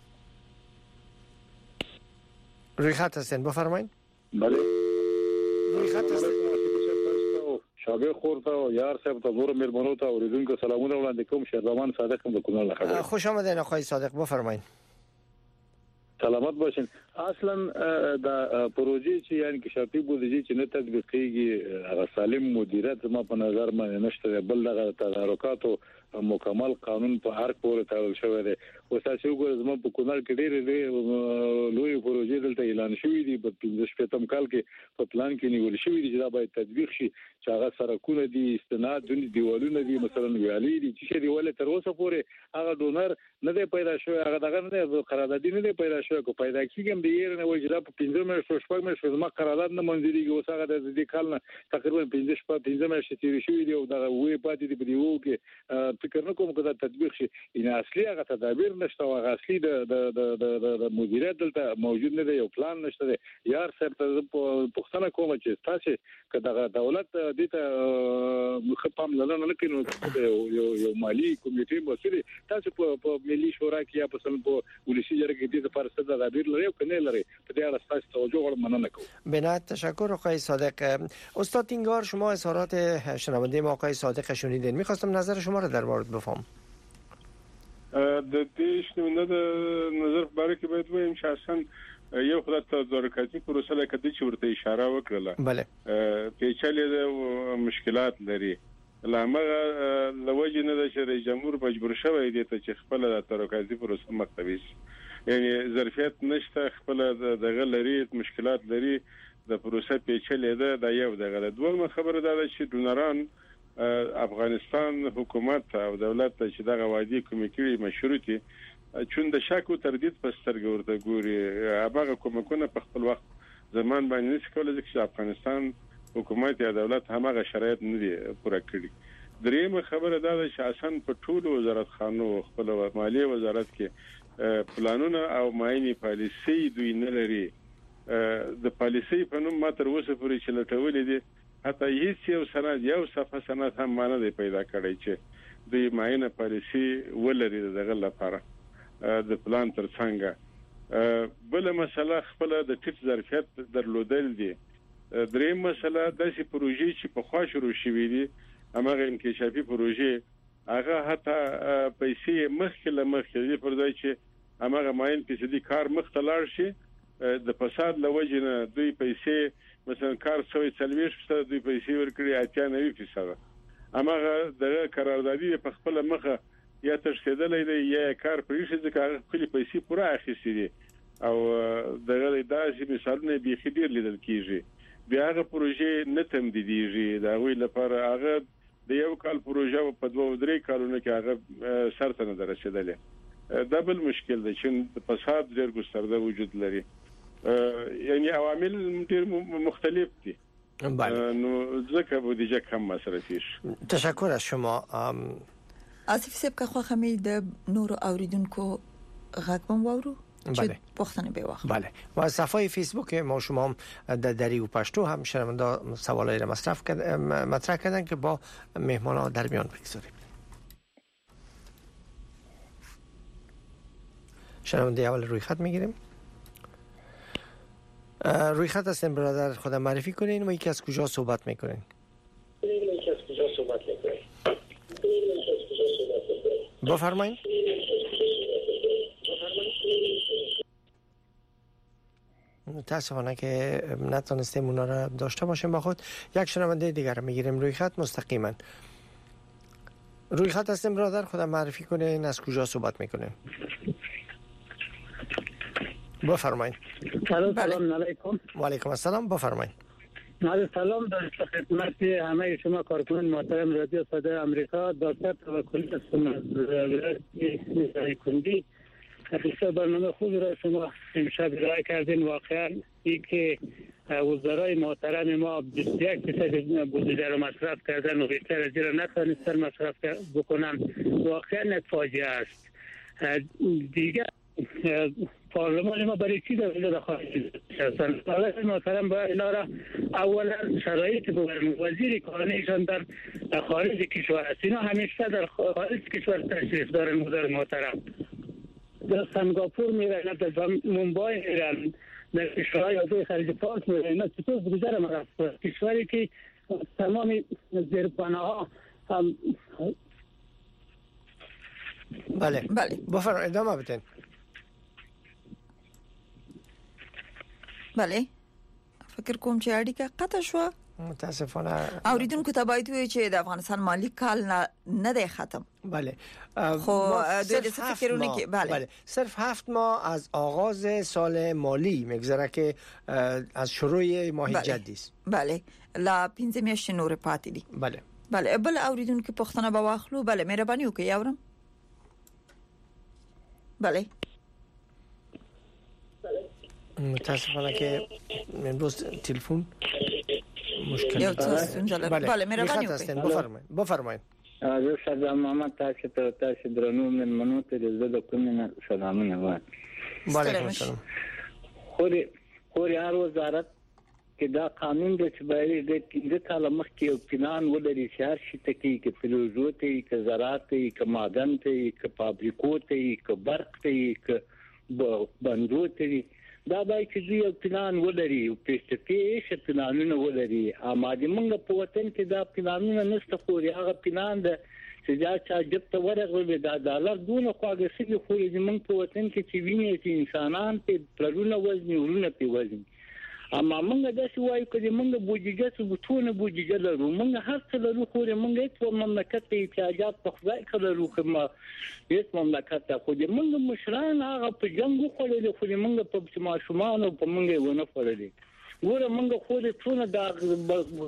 روی خط هستین بفرمایید بله روی خط هستین شاګر خورته او یار صاحب ته زور مېرمنو ته اوریدونکو سلامونه وړاندې کوم شهرزمان صادق د کونړ خبر خوش آمدید آقای صادق بفرمایید سلامت باشین اصلا د پروژې چې یعنی کې شرطي بودیجه چې نه تطبیقيږي هغه سالم مدیریت ما په نظر باندې نشته بل دغه تدارکاتو مکمل قانون په هر کور تړل شوی دی او تاسو وګورئ زموږ په کونړ کې ډېرې لوی پروژې دلته اعلان شوې دي په پنځه شپږم کال کې په پلان کې نیول شوې دي چې دا باید تطبیق شي چې هغه سرکونه دي استناد دي دیوالونه دي مثلا ویالي دي چې دی ولې تر اوسه پورې هغه ډونر نه دی پیدا شوی هغه دغه نه قراردادي نه دی پیدا شوی کو پیدا کیږي د یې نه وایي چې په پنځه مې شپږ مې شپږ ما قرارداد نه منځريږي اوس هغه د دې کال نه تقریبا پنځه شپږ پنځه مې شتي شوی دی او دغه وې پاتې دی په دیو کې فکر نه کوم کدا تطبیق شي ان اصلي هغه تدابیر نشته او هغه اصلي د د د مدیریت دلته موجود نه دی یو پلان نشته دی یار سره پښتنه کوم چې تاسو کدا دولت د ته مخپام نه نه کینو یو یو مالی کمیټه مسؤل تاسو په ملي شورا کې یا په سم په ولسی جرګه کې د پارسته تدابیر لري او کنه لري په دې اړه تاسو توجه ور مننه کوم بنات تشکر آقای صادق استاد تینگار شما اظهارات شنونده ما آقای صادق شنیدین می‌خواستم نظر شما را در مورد بفهم د دې شنونده د نظر په اړه کې باید وایم چې اصلا یو خدای تدارکاتي پروسه لکه د چې ورته اشاره وکړه بله پیچلې د مشکلات لري لامغه لوجه نه د رئیس جمهور مجبور شوی دی چې خپل د تدارکاتي پروسه مکتبي یعنی ظرفیت نشته خپل دغه لري مشکلات لري د پروسه پیچلې ده د یو دغه دوه خبره ده چې ډونران افغانستان حکومت او دولت چې دغه وادي کومې کړي مشروطي چون د شک او تردید په سترګه ورته ګوري هغه کومکونه په خپل وخت زمان باندې نشي کولای چې افغانستان حکومت یا دولت همغه شرایط نه دي پوره کړی. درېمه خبره دا ده چې اساسا په ټولو وزارت خانو خپل مالیه وزارت کې پلانونه او ماینی پالیسي دوی نه لري. د پالیسي په نوم ما تر اوسه پورې چې لټولې دي حتی هیڅ یو سند یو صفحه سند هم مانه دی پیدا کړی چې دوی ماینه پالیسي ولري دغه لپاره د پلان تر څنګه. بل مسله خپل د ټیټ ظرفیت درلودل دي. درېم مسله د سي پروژې چې په خوا شروع شوې دي همغه انکشافي پروژې هغه حتی پیسې مخکې له مخکې پر ځای چې همغه ماین فیصدي کار مختلار شي د فساد لوجه نه دوی پیسې مثلا کار سوي څلويش فیصد دوی پیسې ورکړي اتیا نوي فیصد همغه د قراردادي په خپل مخه یا ترسیدلې دی یا کار پرېښه ځکه خپل پیسې پوره اخیستې دي او دغه داسې مثالونه به خډیر لیدل کیږي. بیا هغه پروژې نه تمدیدیږي دا وی لپاره هغه د یو کال پروژه په دوه درې کالونو کې هغه سرته نه رسیدلې. دا بل مشکل دی چې فساد ډېر ګسترده وجود لري یعنی عوامل ډېر مختلف دي. بله نو ځکه بودجه کم مصرفی شي. تشکر از شما. آصف صاحب که خو خمی د نور اوریدونکو غږ بم وورو بله پختنه به وخت. بله و از صفحه فیسبوک ما شما هم در دری و پشتو هم شنونده سوالای را مطرح کردن مطرح کردن که با مهمان ها در میان بگذاریم. شنونده اول روی خط میگیریم. روی خط هستین برادر خودم معرفی کنین و یکی از کجا صحبت میکنین؟ یکی از کجا صحبت میکنین؟ بفرمایید. متاسفانه که نتونستیم اونا را داشته باشیم با خود. یک شنونده دیگر را میگیریم روی خط مستقیما. روی خط هستیم برادر خودم معرفی کنین از کجا صحبت میکنین؟ بفرمایید. سلام علیکم. و علیکم السلام بفرمایید. من سلام در خدمت همه شما کارکنان محترم رادیو صدای آمریکا. دکتر توکلی هستم از ولایت کندی. بسیار برنامه خوبی را شما امشب ارائه کردین. واقعا این که وزرای محترم ما بیست و یک درصد بودجه را مصرف کردن و بیشتر از این را نتوانستن مصرف بکنن واقعا یک فاجعه است. دیگه پارلمان ما برای چی در خارج هستند؟ حالت محترم با اینا را اولا شرایط ببرم. وزیر کارنیشان در خارج کشور است. اینا همیشه در خارج کشور تشریف دارن. وزیر محترم در سنگاپور میرن، در مومبای میرن، در کشورهای عضو خلیج فارس میرن. اینا چطور بودجه را مصرف؟ کشوری که تمام زیربناها هم بله بله بفرمایید ادامه بدین. بله فکر کوم چې اړیکه قطع شو. متاسفانه اوریدونکو ته باید وي چې د افغانستان مالی کال نه نه دی ختم. بله خو دوی د فکرونه کې بله بله صرف هفت ماه از آغاز سال مالی میگذره که از شروع ماه بله. جدی است. بله لا پنځه میاشتې نور پاتې دي. بله بله بل اوریدونکو پښتنه به واخلو. بله مهرباني وکړئ اورم. بله متاسفانه که امروز تلفن مشکل یو داره. څه ستونزه لري. بله بله مهرباني خط وکړئ. هستین. بفرمایید بفرمایید. زه صدام محمد تاسو ته تاسو درنو من منو ته د کومه سلامونه وایم. وعلیکم السلام. خوري خوري هر وزارت کې دا قانون د چې باید د پنځه کاله مخکې یو پلان ولري چې هر شي ته کې کې فلزو ته کې زراعت ته کې معدن ته کې فابریکو ته کې برق ته کې بندرو ته دا باید چې یو پلان ولري او پېشتفي پلانونه ولري. اماده موږ په وطن کې دا پلانونه نشته. خوري هغه پلان د چې دا چې جب ته ورغلي دا ډالر دونه خواږه سړي خوري موږ په وطن کې چې ویني چې انسانان په پلونه وزن ورونه په وزن. اما موږ دا چې وایو چې موږ بودجه ثبوتونه بودجه لرو. موږ هر څه لرو خو موږ هیڅ مملکت ته احتیاجات په خدای کړو خو ما هیڅ مملکت ته خو موږ مشران هغه په جنگ خو خو موږ په ماشومان او په موږ ونه خورلې. ګوره موږ خو دې ټول دا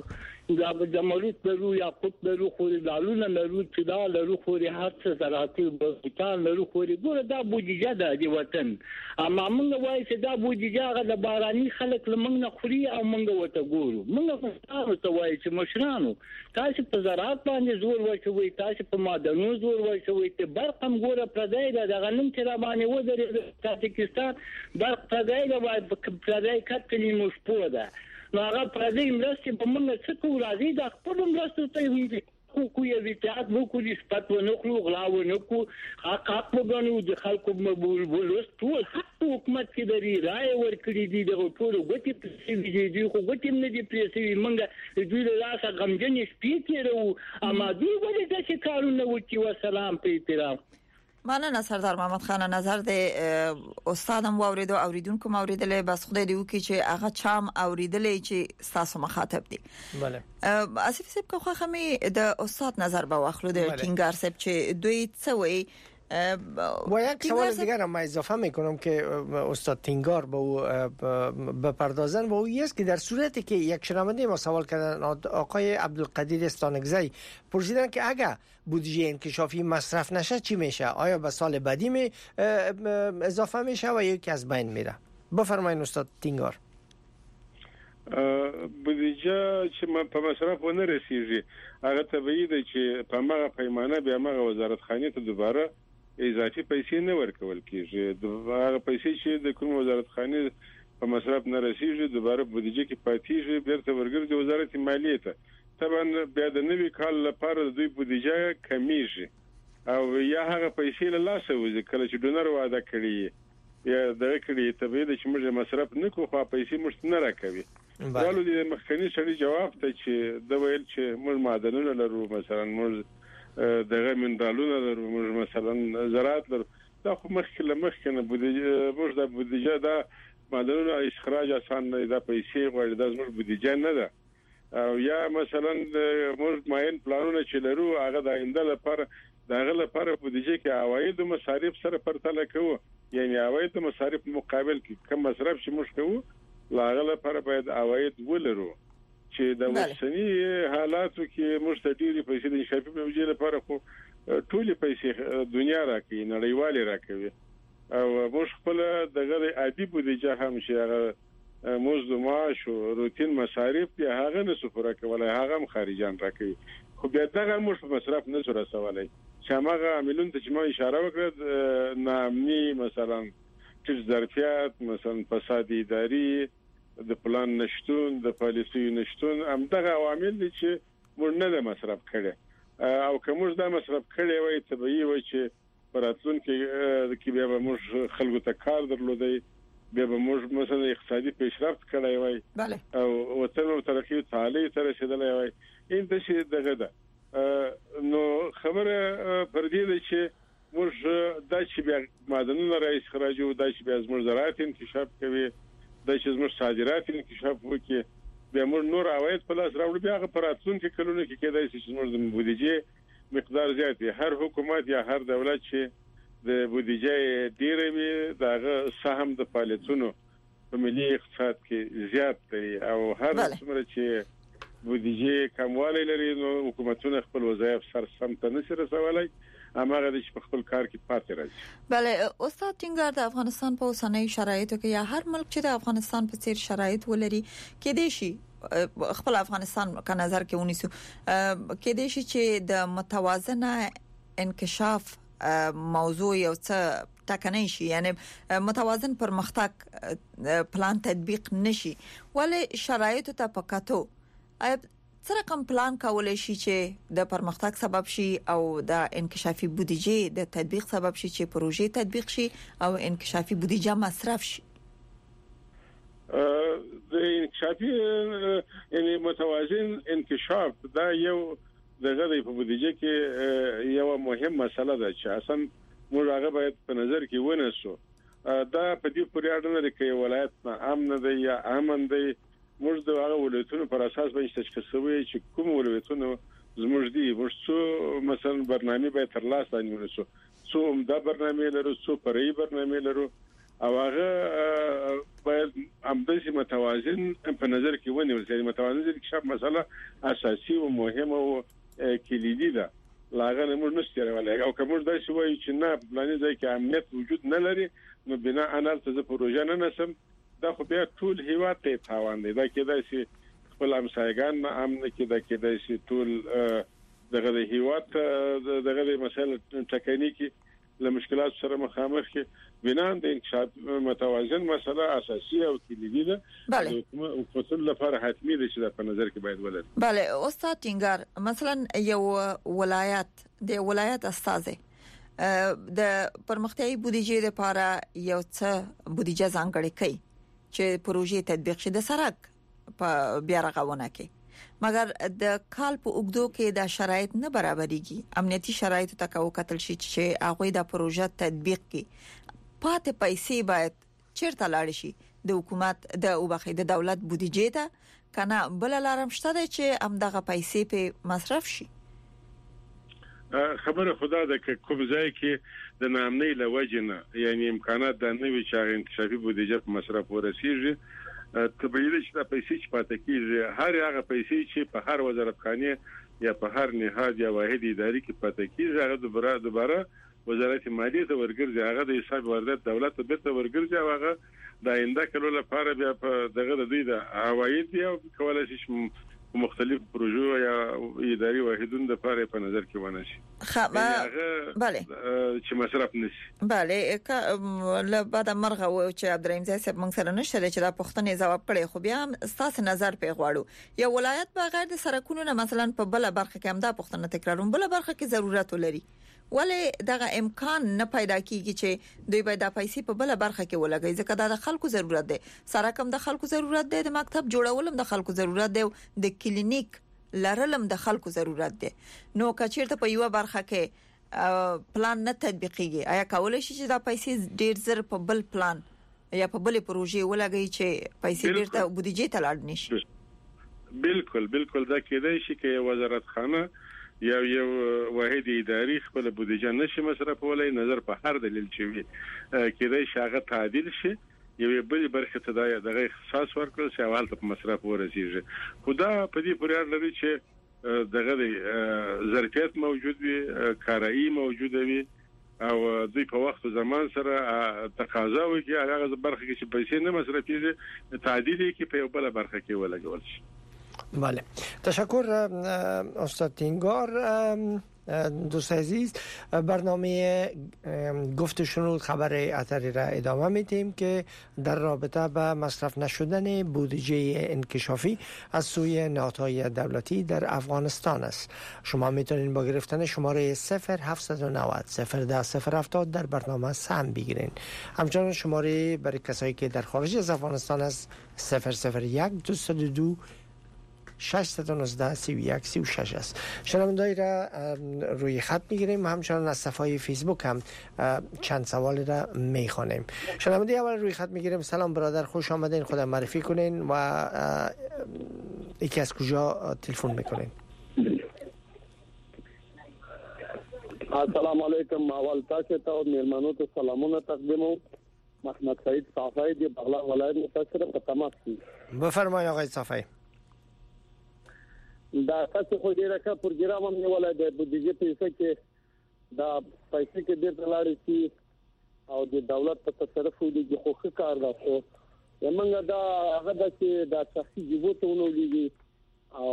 دا د مروت لرو یا قط لرو خو دالونه لرو چې دا لرو خو هر څه زراعتي بوتان لرو خو ګوره دا بودیجه ده د وطن اما موږ وایي چې دا بودیجه هغه د باراني خلک لمنګ نه خوري او موږ وته ګورو موږ مستانو ته وایي چې مشرانو تاسو په زراعت باندې زور واچوي تاسو په معدنونو زور واچوي ته برق هم ګوره پردای ده د غنم چې را باندې ودرې تاجکستان برق پردای ده وایي پردای کټلی مشپو ده نو هغه پردی مرستې په موږ څه کوو راځي دا خپل مرستې ته وي خو کو یې ویټات مو کو دي سپات ونه خو غلاو نه کو حق حق وګڼو د خلکو مبول ولوس ټول حق حکومت کې لري رائے ورکړي دي د ټول غوټي پرسي دي خو غوټي نه دي پرسي موږ د دوی له لاسه غمجن شپې کېرو اما دوی ولې د څه کارونه وکړي وسلام په احترام مننه سردار محمد خان نظر د استادم واوریدو اوریدونکو اوریدلې بس خدای دې وکړي چې هغه چام اوریدلې چې تاسو مخاطب دي بله اسف سب کو خو خمه د استاد نظر به واخلو د ټینګار سب چې دوی څه وایي و یک سوال دیگر هم اضافه میکنم که استاد تینگار به بپردازن و او است که در صورتی که یک شنونده ما سوال کردن آقای عبدالقدیر استانکزی پرسیدن که اگر بودجه انکشافی مصرف نشه چی میشه آیا به سال بعدی می اضافه میشه و یکی از بین میره بفرمایید استاد تینگار بودجه چې په مصرف ونه رسیږي هغه طبيعي دی چې په هغه پیمانه به هغه وزارت خانه ته دوباره اضافي پیسې نه ورکول کیږي د هغه پیسې چې د کوم وزارت خانه په مصرف نه رسیږي دوباره بودجه کې پاتېږي بیرته ورګرځي وزارت مالیه ته طبعا بیا د نوي کال لپاره دوی بودجه کمیږي او یا هغه پیسې له لاسه وځي کله چې ډونر وعده کړی یا د کړي طبيعي د چې موږ مصرف نه کوو خو پیسې موږ نه راکوي والو د مخکنی سړي جواب ته چې د ویل چې موږ معدنونه لرو مثلا موږ دغه منرالونه لرو موږ مثلا زراعت لرو دا خو مخکله مخکنه بودجه موږ د بودجه د معدنونو استخراج آسان نه دا پیسې غواړي د موږ بودجه نه ده او یا مثلا موږ ماین پلانونه چې لرو هغه د آینده لپاره دغه لپاره بودجه کې عواید او مصارف سره پرتله کوو یعنی عواید او مصارف مقابل کې کم مصرف چې موږ کوو لاغه لپاره باید عواید ولرو چې د وسنی حالاتو کې موږ ته ډېری پیسې د انشافي بودجه لپاره خو ټولې پیسې دنیا راکې نړیوالې راکوي او موږ خپل دغه عادي بودجه هم چې هغه مزد معاش او روتین مصارف به هغه نه سفره کولای هغه هم خارجان راکوي خو بیا دغه موږ په مصرف نه سره سوالای چې هغه عاملون ته چې ما اشاره وکړه نامني مثلا چې ظرفیت مثلا فساد اداري د پلان نشټون د پالیسي نشټون هم دغه عوامل دي چې موږ نه مصرف کړي او کوم موږ دا مصرف کړي وای طبيعي وای چې پراتون کې کې بیا موږ خلکو ته کار درلودي بیا موږ مثلا اقتصادي پیشرفت کړی وای او وطن او ترقی تعالی تر رسیدلای وای این د شي دغه ده نو خبره پر دې ده چې موږ د چې بیا معدنونه را استخراج او د چې بیا زموږ زراعت انکشاف کوي د چې زموږ صادرات انکشاف وکړي بیا موږ نور عواید په لاس راوړو بیا په راتلونکي کلونو کې کېدای شي چې موږ د بودیجې مقدار زیات وي هر حکومت یا هر دولت چې د بودیجې ډیره وي دغه سهم د فعالیتونو په ملي اقتصاد کې زیات دی او هر څومره چې بودیجې کموالی لري نو حکومتونه خپل وظایف سر سمت نه سره رسولای اماغه د خپل کار کې پاتې راځي بله استاد ټینګار د افغانستان په اوسنۍ شرایطو کې یا هر ملک چې د افغانستان په څیر شرایط ولري کې دی شي خپل افغانستان کا نظر کې ونیسو کې دی شي چې د متوازنه انکشاف موضوع یو څه ټاکنی شي یعنی متوازن پرمختګ پلان تطبیق نشي ولې شرایط ته پکاتو څه رقم پلان کولای شي چې د پرمختګ سبب شي او د انکشافي بودیجې د تطبیق سبب شي چې پروژې تطبیق شي او انکشافي بودیجه مصرف شي د انکشافي یعنی متوازن انکشاف دا یو دغه په بودیجه کې یو مهم مسله ده چې اصلا موږ هغه باید په نظر کې ونیسو دا په دې پورې اړه لري چې ولایت نه امن دی یا امن دی موږ د هغه ولایتونو پر اساس باندې تشخیص کوي چې کوم ولایتونه زموږ دي موږ څو مثلا برنامه به تر لاس باندې ونیسو څو عمده برنامه لرو څو فرعي برنامه لرو او هغه باید همداسې متوازن په نظر کې ونیول شي. متوازن انکشاف مسله اساسي او مهمه او کلیدي ده. لاغه موږ نشته راولای او کوم د شي وایي چې نه پلانې ځای کې امنیت وجود نه لري نو بنا انال ته پروژه نه نسم دا خو بیا ټول هیواد ته تاوان دی. دا کېدای شي خپل امسایګان نه امن کې دا کېدای شي ټول دغه د هیواد دغه مسله ټکنیکی له مشکلات سره مخامخ کې بنا د انکشاف متوازن مسله اساسي او کلیدي ده. بله او فصل لپاره حتمی دي چې په نظر کې باید ولري. بله استاد ټینګار مثلا یو ولایت د ولایت استاذ د پرمختیايي بودیجې لپاره یو څه بودیجه ځانګړې کوي چې پروژې تطبیق شي د سړک په بیا رغونه کې، مګر د کال په اوګدو کې دا شرایط نه برابرېږي. امنیتي شرایط ته کو کتل شي چې هغه د پروژه تطبیق کې پاتې پیسې باید چیرته لاړ شي د حکومت د وبخې د دولت بودیجې ته کنه بل لارم شته چې همدغه پیسې په مصرف شي. خبره خدا ده چې کوم ځای کې د نامنۍ لوجنه یعنی امکانات د نوې چارې انکشافي بودیجه په مصرف ورسیږي تبعید چې د پیسې چې پاتې کیږي هر هغه پیسې چې په هر وزارت خانه یا په هر نهاد یا واحد اداري کې پاتې کیږي هغه دوباره دوباره وزارت مالیه ته ورګرځي، هغه د حساب واردات دولت ته بیرته ورګرځي او هغه د آینده کلو لپاره بیا په دغه د دوی د عواید یا کولای شي مختلف پروژو یا اداري واحدونو د لپاره په نظر کې ونه شي. خبر بله چې مصرف نشي. بله له بعد مرغه و چې عبدالرحیم زاهد صاحب موږ سره نشته چې دا پوښتنه جواب کړي خو بیا ستاسو نظر په غواړو یو ولایت بغیر د سرکونو نه مثلا په بل برخه کې هم دا پوښتنه تکراروم بل برخه کې ضرورت لري ولې دغه امکان نه پیدا کیږي چې دوی باید د پیسې په بل برخه کې ولګي ځکه دا د خلکو ضرورت دی، سرکم د خلکو ضرورت دی، د مکتب جوړولم د خلکو ضرورت دی، د کلینیک لرلم د خلکو ضرورت دی. نو کچیرته په یو برخه کې پلان نه تطبیقيږي آیا کولای شي چې دا پیسې ډیر زر په بل پلان یا په بل پروژې ولګي چې پیسې بیرته بودیجې ته لاړ نشي؟ بالکل بالکل دا کېدای شي چې وزارت خانه یا یو واحد اداري خپل بودیجه نشي مصرفولای نظر په هر دلیل چې وي کېدای شي هغه تعدیل شي یو بل برخه ته دغه اختصاص ورکړل شي او حالت په مصرف ورسیږي. خدا په دې پورې اړه لري چې دغه ظرفیت موجود وي، کارایی موجود وي او دوی په وخت او زمان سره تقاضا وکړي هغه برخه کې چې پیسې نه مصرفيږي تعدیل کې په یو بل برخه کې ولګول شي. بله تشکر استاد تینگار. دوست عزیز برنامه گفت شنود خبر اتری را ادامه میدیم که در رابطه با مصرف نشدن بودجه انکشافی از سوی نهادهای دولتی در افغانستان است. شما میتونید با گرفتن شماره صفر هفت نه صفر صفر ده صفر هفتاد در برنامه سهم بگیرین. همچنین شماره برای کسایی که در خارج از افغانستان است صفر صفر یک دویست و دو ششصد و نوزده سی و یک سی و شش است. شنونده‌ای را روی خط میگیریم، همچنان از صفحه فیسبوک هم چند سوال را میخوانیم. شنونده اول روی خط میگیریم. سلام برادر، خوش آمدین، خود معرفی کنین و یکی از کجا تلفن میکنین؟ السلام علیکم. اول تاسو ته مېلمنو ته سلامونه تقدیموم. محمد سعید صافی دی بغلان ولایت مفسر په تماس کې. بفرمایئ آقای صافی. دا تاسو خو ډیره ښه پروګرام هم نیولای دی بودیجه پیسې کې دا پیسې کې ډیر لاړې شي او د دولت په تصرف دی خو ښه کار ده. خو زمونږ دا هغه د چې دا شخصي جیبو ته ونولېږي او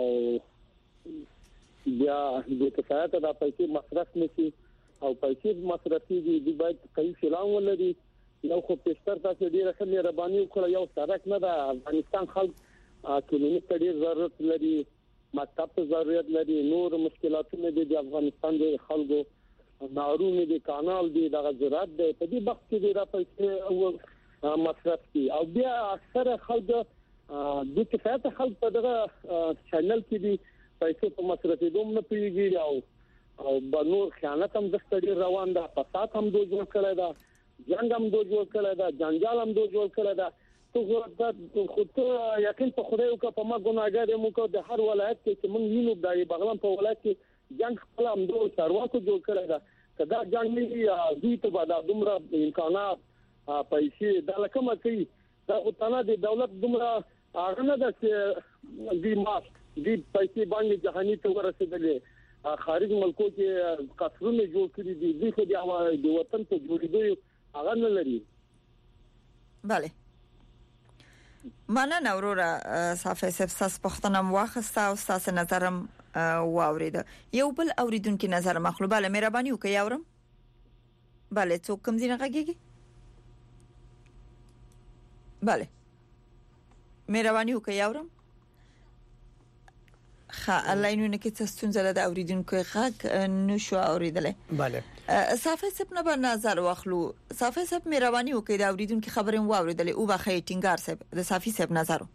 بیا د کفایت دا پیسې مصرف نشي او پیسې مصرفي دي د باید کوي شلان ولري. یو خو پېشتر تاسو ډیره ښه مهرباني وکړه، یو سړک نه ده، افغانستان خلک کلینیک ته ډیر ضرورت لري، مکتب ته ضرورت لري، نور مشکلاتونه دي د افغانستان د خلکو نارونه دي، کانال دي، دغه زراعت دی، په دې وخت کې د پیسې او مصرف دي او بیا اکثره خلک د کفایت خلک په دغه چینل کې دي پیسې په مصرف دوم نه پیږي او او بنور خیانت هم د ستړي روان ده، فساد هم دوی جوړ کړی ده، جنگ هم دوی جوړ کړی ده، جنجال هم دوی جوړ کړی ده. تو دا خو ته یقین په خدای او په ما ګناګار یم کو د هر ولایت کې چې مونږ وینو د بغلان په ولایت کې جنگ خپل هم دوی چارواکو جوړ کړی ده. کدا جنگ نه دی دوی ته بعد دومره امکانات پیسې د لکمه کوي دا وطن د دولت دومره هغه نه ده چې دی ماس دی پیسې باندې جهاني ته ورسېدلې خارج ملکو کې قصرونه جوړ کړی دي د خو د وطن ته جوړېدو هغه نه لري. بله مننه وروره صافي سفساس پختنم واخسته او تاسو نظرم واورید. یو بل اوریدونکو نظر مخلو بله مهرباني وکړئ اورم. بله څوک کوم ځای نه غږیږي؟ بله مهرباني وکړئ اورم. خا لاینونه کې څه ستونزه ده اوریدونکو غږ نشو اوریدل. بله صافي سپ نه به نظر واخلو. صافي سپ مهرباني وکړئ د اوریدونکو خبرې واوریدل او به خې ټینګار سپ د صافي سپ نظر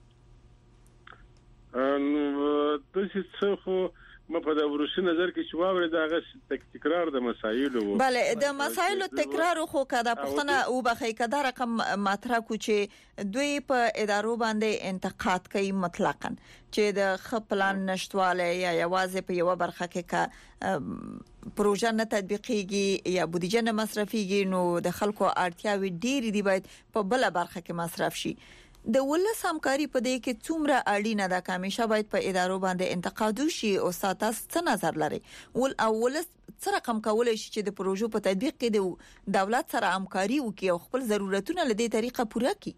نو د څه خو ما په د ورسي نظر کې چې واوري دا تکرار د مسایلو. بله د مسایلو تکرار خو کدا پښتنه او بخې کدا رقم مطرح کو چې دوی په ادارو باندې انتقاد کوي مطلقاً چې د خپلان نشټواله یا یوازې په یو برخه کې کا پروژه نه تطبیقيږي یا بودیجه نه مصرفيږي نو د خلکو اړتیاوي ډېری دی باید په بل برخه کې مصرف شي. د ولس همکاري په دې کې څومره اړینه ده چې همیشه باید په ادارو باندې انتقاد وشي او تاسو څه نظر لري ول اول څه رقم کولای شي چې د پروژو په تطبیق کې د دولت سره همکاري وکړي او خپل ضرورتونه له دې طریقه پوره کړي؟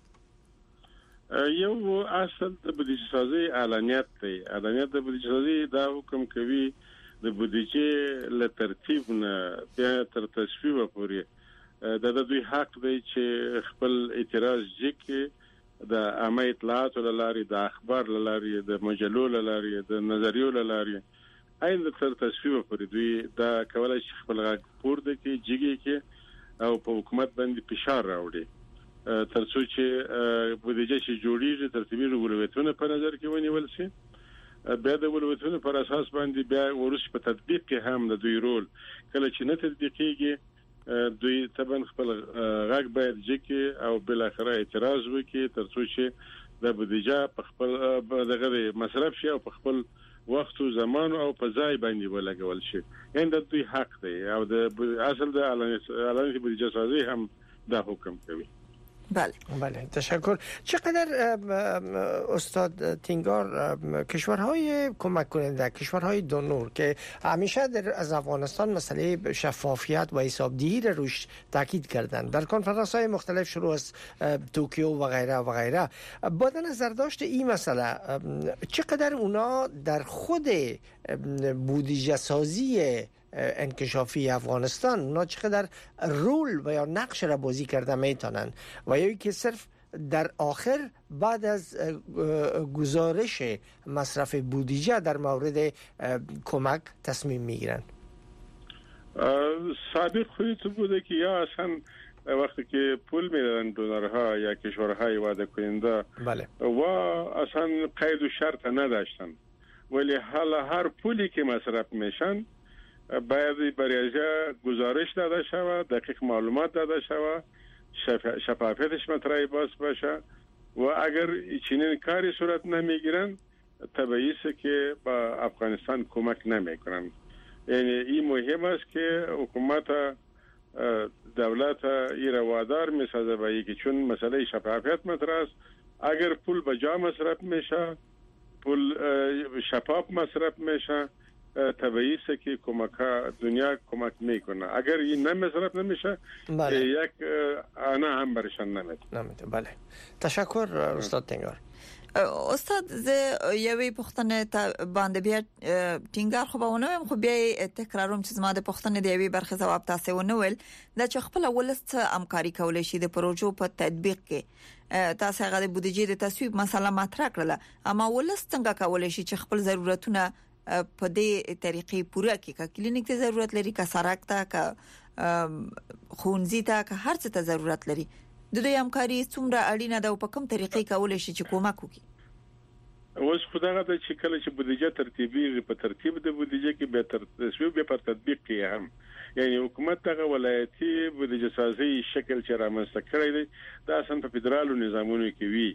یو اصل د بودیجه سازي اعلانیت دی. اعلانیت د بودیجه سازي دا حکم کوي د بودیجه له ترتیب نه بیا تر تصویب پورې د دوی حق دی چې خپل اعتراض ځکه د عامه اطلاعات لاري د اخبار لاري د مجلو لاري د نظریو لاري اين د تر تصویب پورې دوی دا کولای شي خپل غږ پورته کې جګي کې او په حکومت باندې فشار راوړي تر څو چې بودیجه شي جوړیږي ترتیبي ولوتونه په نظر کې ونیول شي. بیا د ولوتونو پر اساس باندې بیا ورس په تطبیق کې هم د دوی رول کله چې نه تطبیقيږي دوی تبن خپل غږ باید ځکه او بل اخره اعتراض وکړي تر څو چې د بودیجه په خپل دغه مصرف شي او په خپل وخت او زمان او په ځای باندې ولګول شي. یعنی د دوی حق دی او د اصل د اعلان بودیجه سازي هم دا حکم کوي. بله بله تشکر. چقدر استاد تینگار کشورهای کمک کننده کشورهای دونور که همیشه در از افغانستان مسئله شفافیت و حسابدهی را روش تاکید کردند در کنفرانس های مختلف شروع از توکیو و غیره و غیره با نظر داشت این مسئله چقدر اونا در خود بودجه سازی انکشافی افغانستان اونا چقدر رول و یا نقش را بازی کرده میتونن و یا که صرف در آخر بعد از گزارش مصرف بودجه در مورد کمک تصمیم میگیرن؟ سابق خودت بوده که یا اصلا وقتی که پول میدادن دونرها یا کشورهای وعده کننده بله و اصلا قید و شرط نداشتن ولی حالا هر پولی که مصرف میشن باید بریاجه گزارش داده شود دقیق معلومات داده شود شف... شفافیتش مطرح باز باشه و اگر چنین کاری صورت نمیگیرن طبیعی است که با افغانستان کمک نمیکنن. یعنی این مهم است که حکومت دولت این روادار میسازه با اینکه چون مسئله شفافیت مطرح است اگر پول به جا مصرف میشه پول شفاف مصرف میشه طبیعی است که کمک دنیا کمک میکنه اگر این نمصرف نمیشه بله. یک آنها هم برشان نمیده نمیده. بله تشکر استاد تینگار. استاد زه یوې پوښتنه ته باندې بیا ټینګار خو به ونه خو بیا تکراروم چې زما د پوښتنې د یوې برخه جواب تاسو ونه ول دا چې خپل ولست همکاري کولای شي د پروژو په تطبیق کې تاسو هغه د بودیجې د تصویب مسله مطرح کړله اما ولست څنګه کولای شي چې خپل ضرورتونه په دې طریقې پوره کړي که کلینیک ته ضرورت لري که سړک ته که خونځي ته که هر څه ته ضرورت لري د دوی همکاري څومره اړینه ده او په کوم طریقې کولای شي چې کومک وکړي؟ اوس خدای ته چې کله چې بودیجه ترتیبي په ترتیب د بودیجه کې به تر تصویب به پر تطبیق کې هم یعنی حکومت دغه ولایتي بودیجه سازي شکل چې رامنځته کړی دی دا اصلا په فدرالو نظامونو کې وی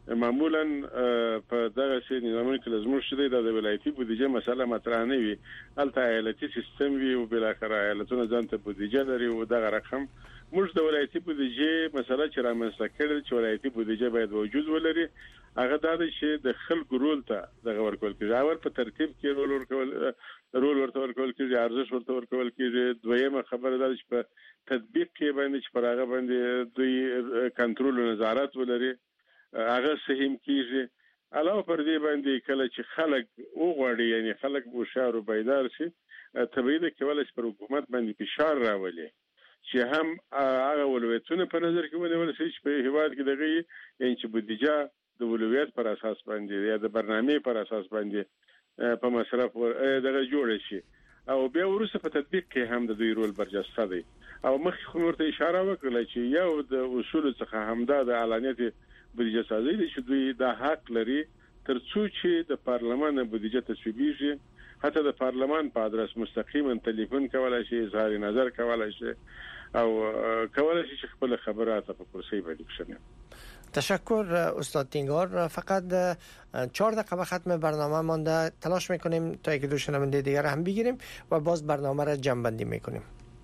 معمولا په دغه سي نظامونو کې لازم شوی د ولایتي بودیجه مسله مطرح نه وي الته ایالتي سیستم وي او بل اخر ایالتونه ځانته بودیجه لري او دغه رقم موږ د ولایتي بودیجه مسله چې رامنځته کړل چې ولایتي بودیجه باید وجود ولري هغه دا چې د خلکو رول ته دغه ورکول کېږي او په ترتیب کې رول ورکول رول ورته ورکول کېږي ارزښت ورته ورکول کېږي دویمه خبره ده چې په تطبیق کې باندې چې پر هغه باندې دوی کنټرول او نظارت ولري هغه سهم کیږي علاوه پر دې باندې کله چې خلک وغواړي یعنی خلک بوشار او بیدار شي طبيعي ده کولای شي پر حکومت باندې فشار راولي چې هم هغه ولایتونه په نظر کې ونیول شي چې په هیواد کې دغه یعنی چې بودیجه د ولایت پر اساس باندې یا د برنامه پر اساس باندې په مصرف دغه جوړ شي او بیا ورسره په تطبیق کې هم د دوی رول برجسته دی او مخکې خو ورته اشاره وکړه چې یو د اصول څخه همدا د علانیت بودیجه سازي چې دوی د حق لري ترڅو چې د پارلمان بودیجه تصویبیږي حتی د پارلمان په ادرس مستقیما ټلیفون کولای شي اظهار نظر کولای شي او کولای شي چې خپل خبرات په کرسی باندې بشنه. تشکر استاد تینگار. فقط چهار دقیقه به ختم برنامه مانده، تلاش میکنیم تا یک دو شنونده دیگر هم بگیریم و باز برنامه را جمع بندی میکنیم.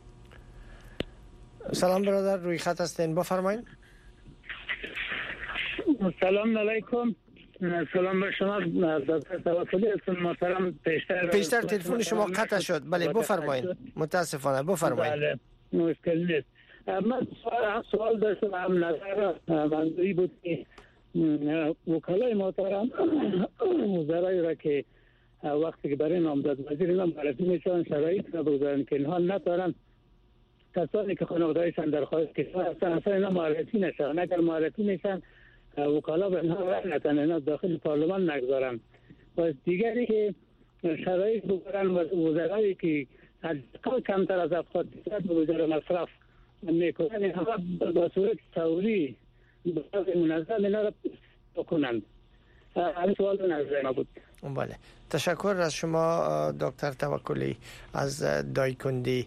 سلام برادر، روی خط هستین، بفرمایید. سلام علیکم. سلام به شما دکتر توکلی هستم محترم. پیشتر پیشتر تلفن شما قطع شد. بله بفرمایید. متاسفانه بفرمایید. بله مشکل نیست. من سوال داشتم، هم نظر منظوری بود که وکلای محترم وزرای را که وقتی که برای نامزد وزیر اینا معرفی میشن شرایط را بگذارن که اینها نتوانند کسانی که خانواده‌هایشان در خارج کشور هستن اصلا اینا معرفی نشن. اگر معرفی میشن وکلا به اینها راه ندن، اینا داخل پارلمان نگذارن. و دیگری که شرایط بگذارن وزرایی که حداقل کمتر از هفتاد درصد به وزیر مصرف میکنن، اینها به صورت فوری به منظم اینا را بکنند. همین سوال نظر ما بود. بله، تشکر از شما دکتر توکلی از دایکندی.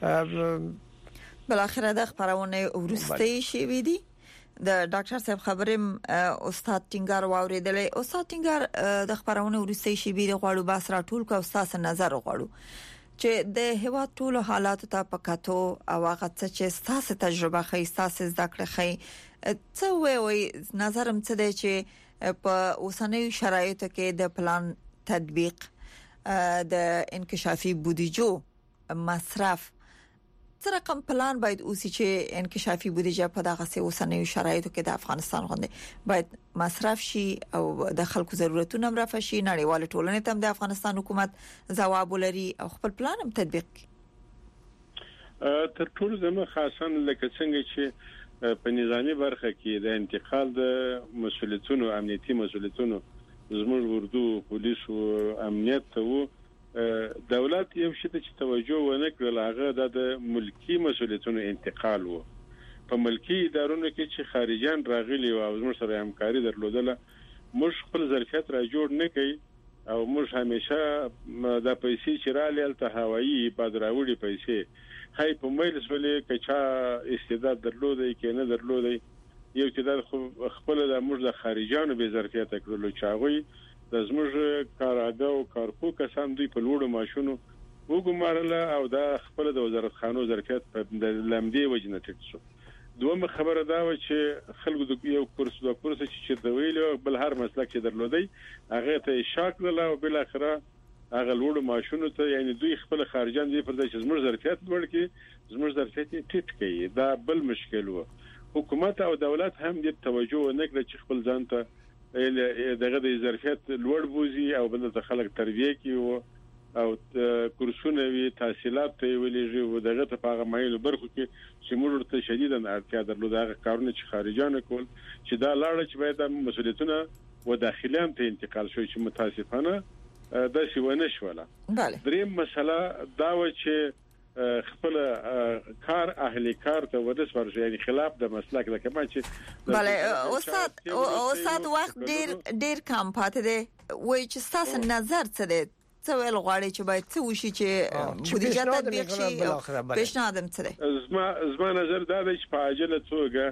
بالاخره د خبرونه ورسته شي ویدي د ډاکټر صاحب خبرم استاد ټینګار واوریدلې. استاد ټینګار د خبرونه ورسته شي ویدي غواړو باس را ټول کو استاد نظر غواړو چې د هوا ټول حالات ته پکاتو او هغه چې ستاسو تجربه خې ستاسو ذکر خې څه وی نظرم څه دی چې په اوسنیو شرایطو کې د پلان تطبیق د انکشافي بودیجو مصرف څه رقم پلان باید اوسي چې انکشافي بودیجه په دغه سه اوسنیو شرایطو کې د افغانستان غونډه باید مصرف شي او د خلکو ضرورتونه هم رافع شي، نړیوال ټولنې ته د افغانستان حکومت ځواب ولري او خپل پلان هم تطبیق کړي. تر ټولو زموږ خاصه لکه څنګه چې په نظامی برخه کې د انتقال د مسولیتونو امنیتي مسولیتونو زموږ وردو پولیس او امنیت ته دولت یو شته چې توجه ونه کړل هغه د ملکی مسولیتونو انتقال وو. په ملکی ادارونو کې چې خارجيان راغلي او زموږ سره همکاري درلودله موږ خپل ظرفیت را جوړ نه کړي او موږ همیشه د پیسې چې را لیل ته هوایی بادراوړي پیسې هاي په مېلس ولې کچا استعداد درلودي کې نه درلودي یو چې د خپل د موږ د خارجيانو به ظرفیت کړلو چاغوي د زموږ کاراګه او کارپو کسان دوی په لوړو ماشونو وګمارله او د خپل د وزارت خانو ظرفیت په لمدې وجنه ټیټ شو. دومره خبره دا و چې خلکو د یو کورس د کورس چې د ویلو بل هر مسلک چې درلودي هغه ته شاکل او بل اخره هغه لوړو ماشونو ته یعنی دوی خپل خارجان دي پر دې چې زموږ ظرفیت لوړ کړي زموږ ظرفیت ټیټ کړي. دا بل مشکل و. حکومت او دولت هم دې توجه نه کړ چې خپل ځان ته دغه د ظرفیت لوړ بوزي او بل د خلک تربیه کوي او کورسونه وی تحصیلات ته ویلېږي او دغه ته په مایل برخو کې چې موږ ته شدیداً اړتیا درلوده هغه کارونه چې خارجانه کول چې دا لاړه چې باید مسولیتونه و داخليان ته انتقال شوی چې متاسفانه دا شی ونه شوله. دریم مسله دا و چې خپل کار اهلی کار ته ودس ورشي یعنی خلاف د مسلک د کما چې بله استاد استاد وخت ډیر ډیر کم پاتې دی وای چې تاسو نظر څه دی څه ویل غواړي چې باید څه وشي چې بودیجه تطبیق شي پیشنهاد څه دی؟ زما زما نظر دا دی چې په عاجله توګه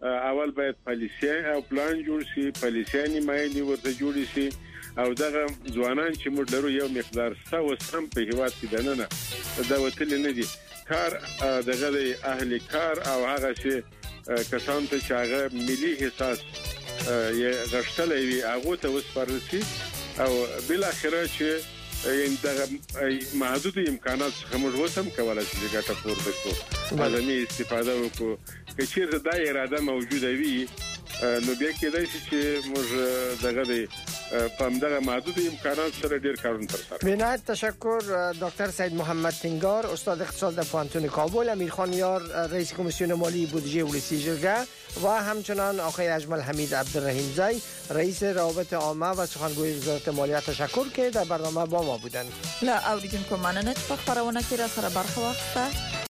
اول باید پالیسي او پلان جوړ شي پالیسي نیمایي ورته جوړ شي او دغه ځوانان چې موږ لرو یو مقدار څو سم په هیواد کې دننه دا وتل نه دي کار دغه د اهل کار او هغه چې کسان ته چې هغه ملي حساس یې غشتلې وي هغه ته وسپارل او بل اخره چې ان دغه محدود امکانات څخه موږ وسم کولای شو چې ګټه پورته کړو باندې استفاده وکړو که چیرته دا اراده موجوده وي نو بیا کېدای شي چې موږ دغه د پامدغه محدود امکانات سره ډیر کارونه تر سره بنایت تشکر دکتر سید محمد تنگار استاد اقتصاد در پوهنتون کابل، امیرخان یار رئیس کمیسیون مالی بودجه ولسی جرگه و همچنان آقای اجمل حمید عبدالرحیم زی رئیس روابط عامه و سخنگوی وزارت مالیه تشکر که در برنامه با ما بودند. لا اوریدونکو مننه په خبرونه کې را سره برخه واخیسته.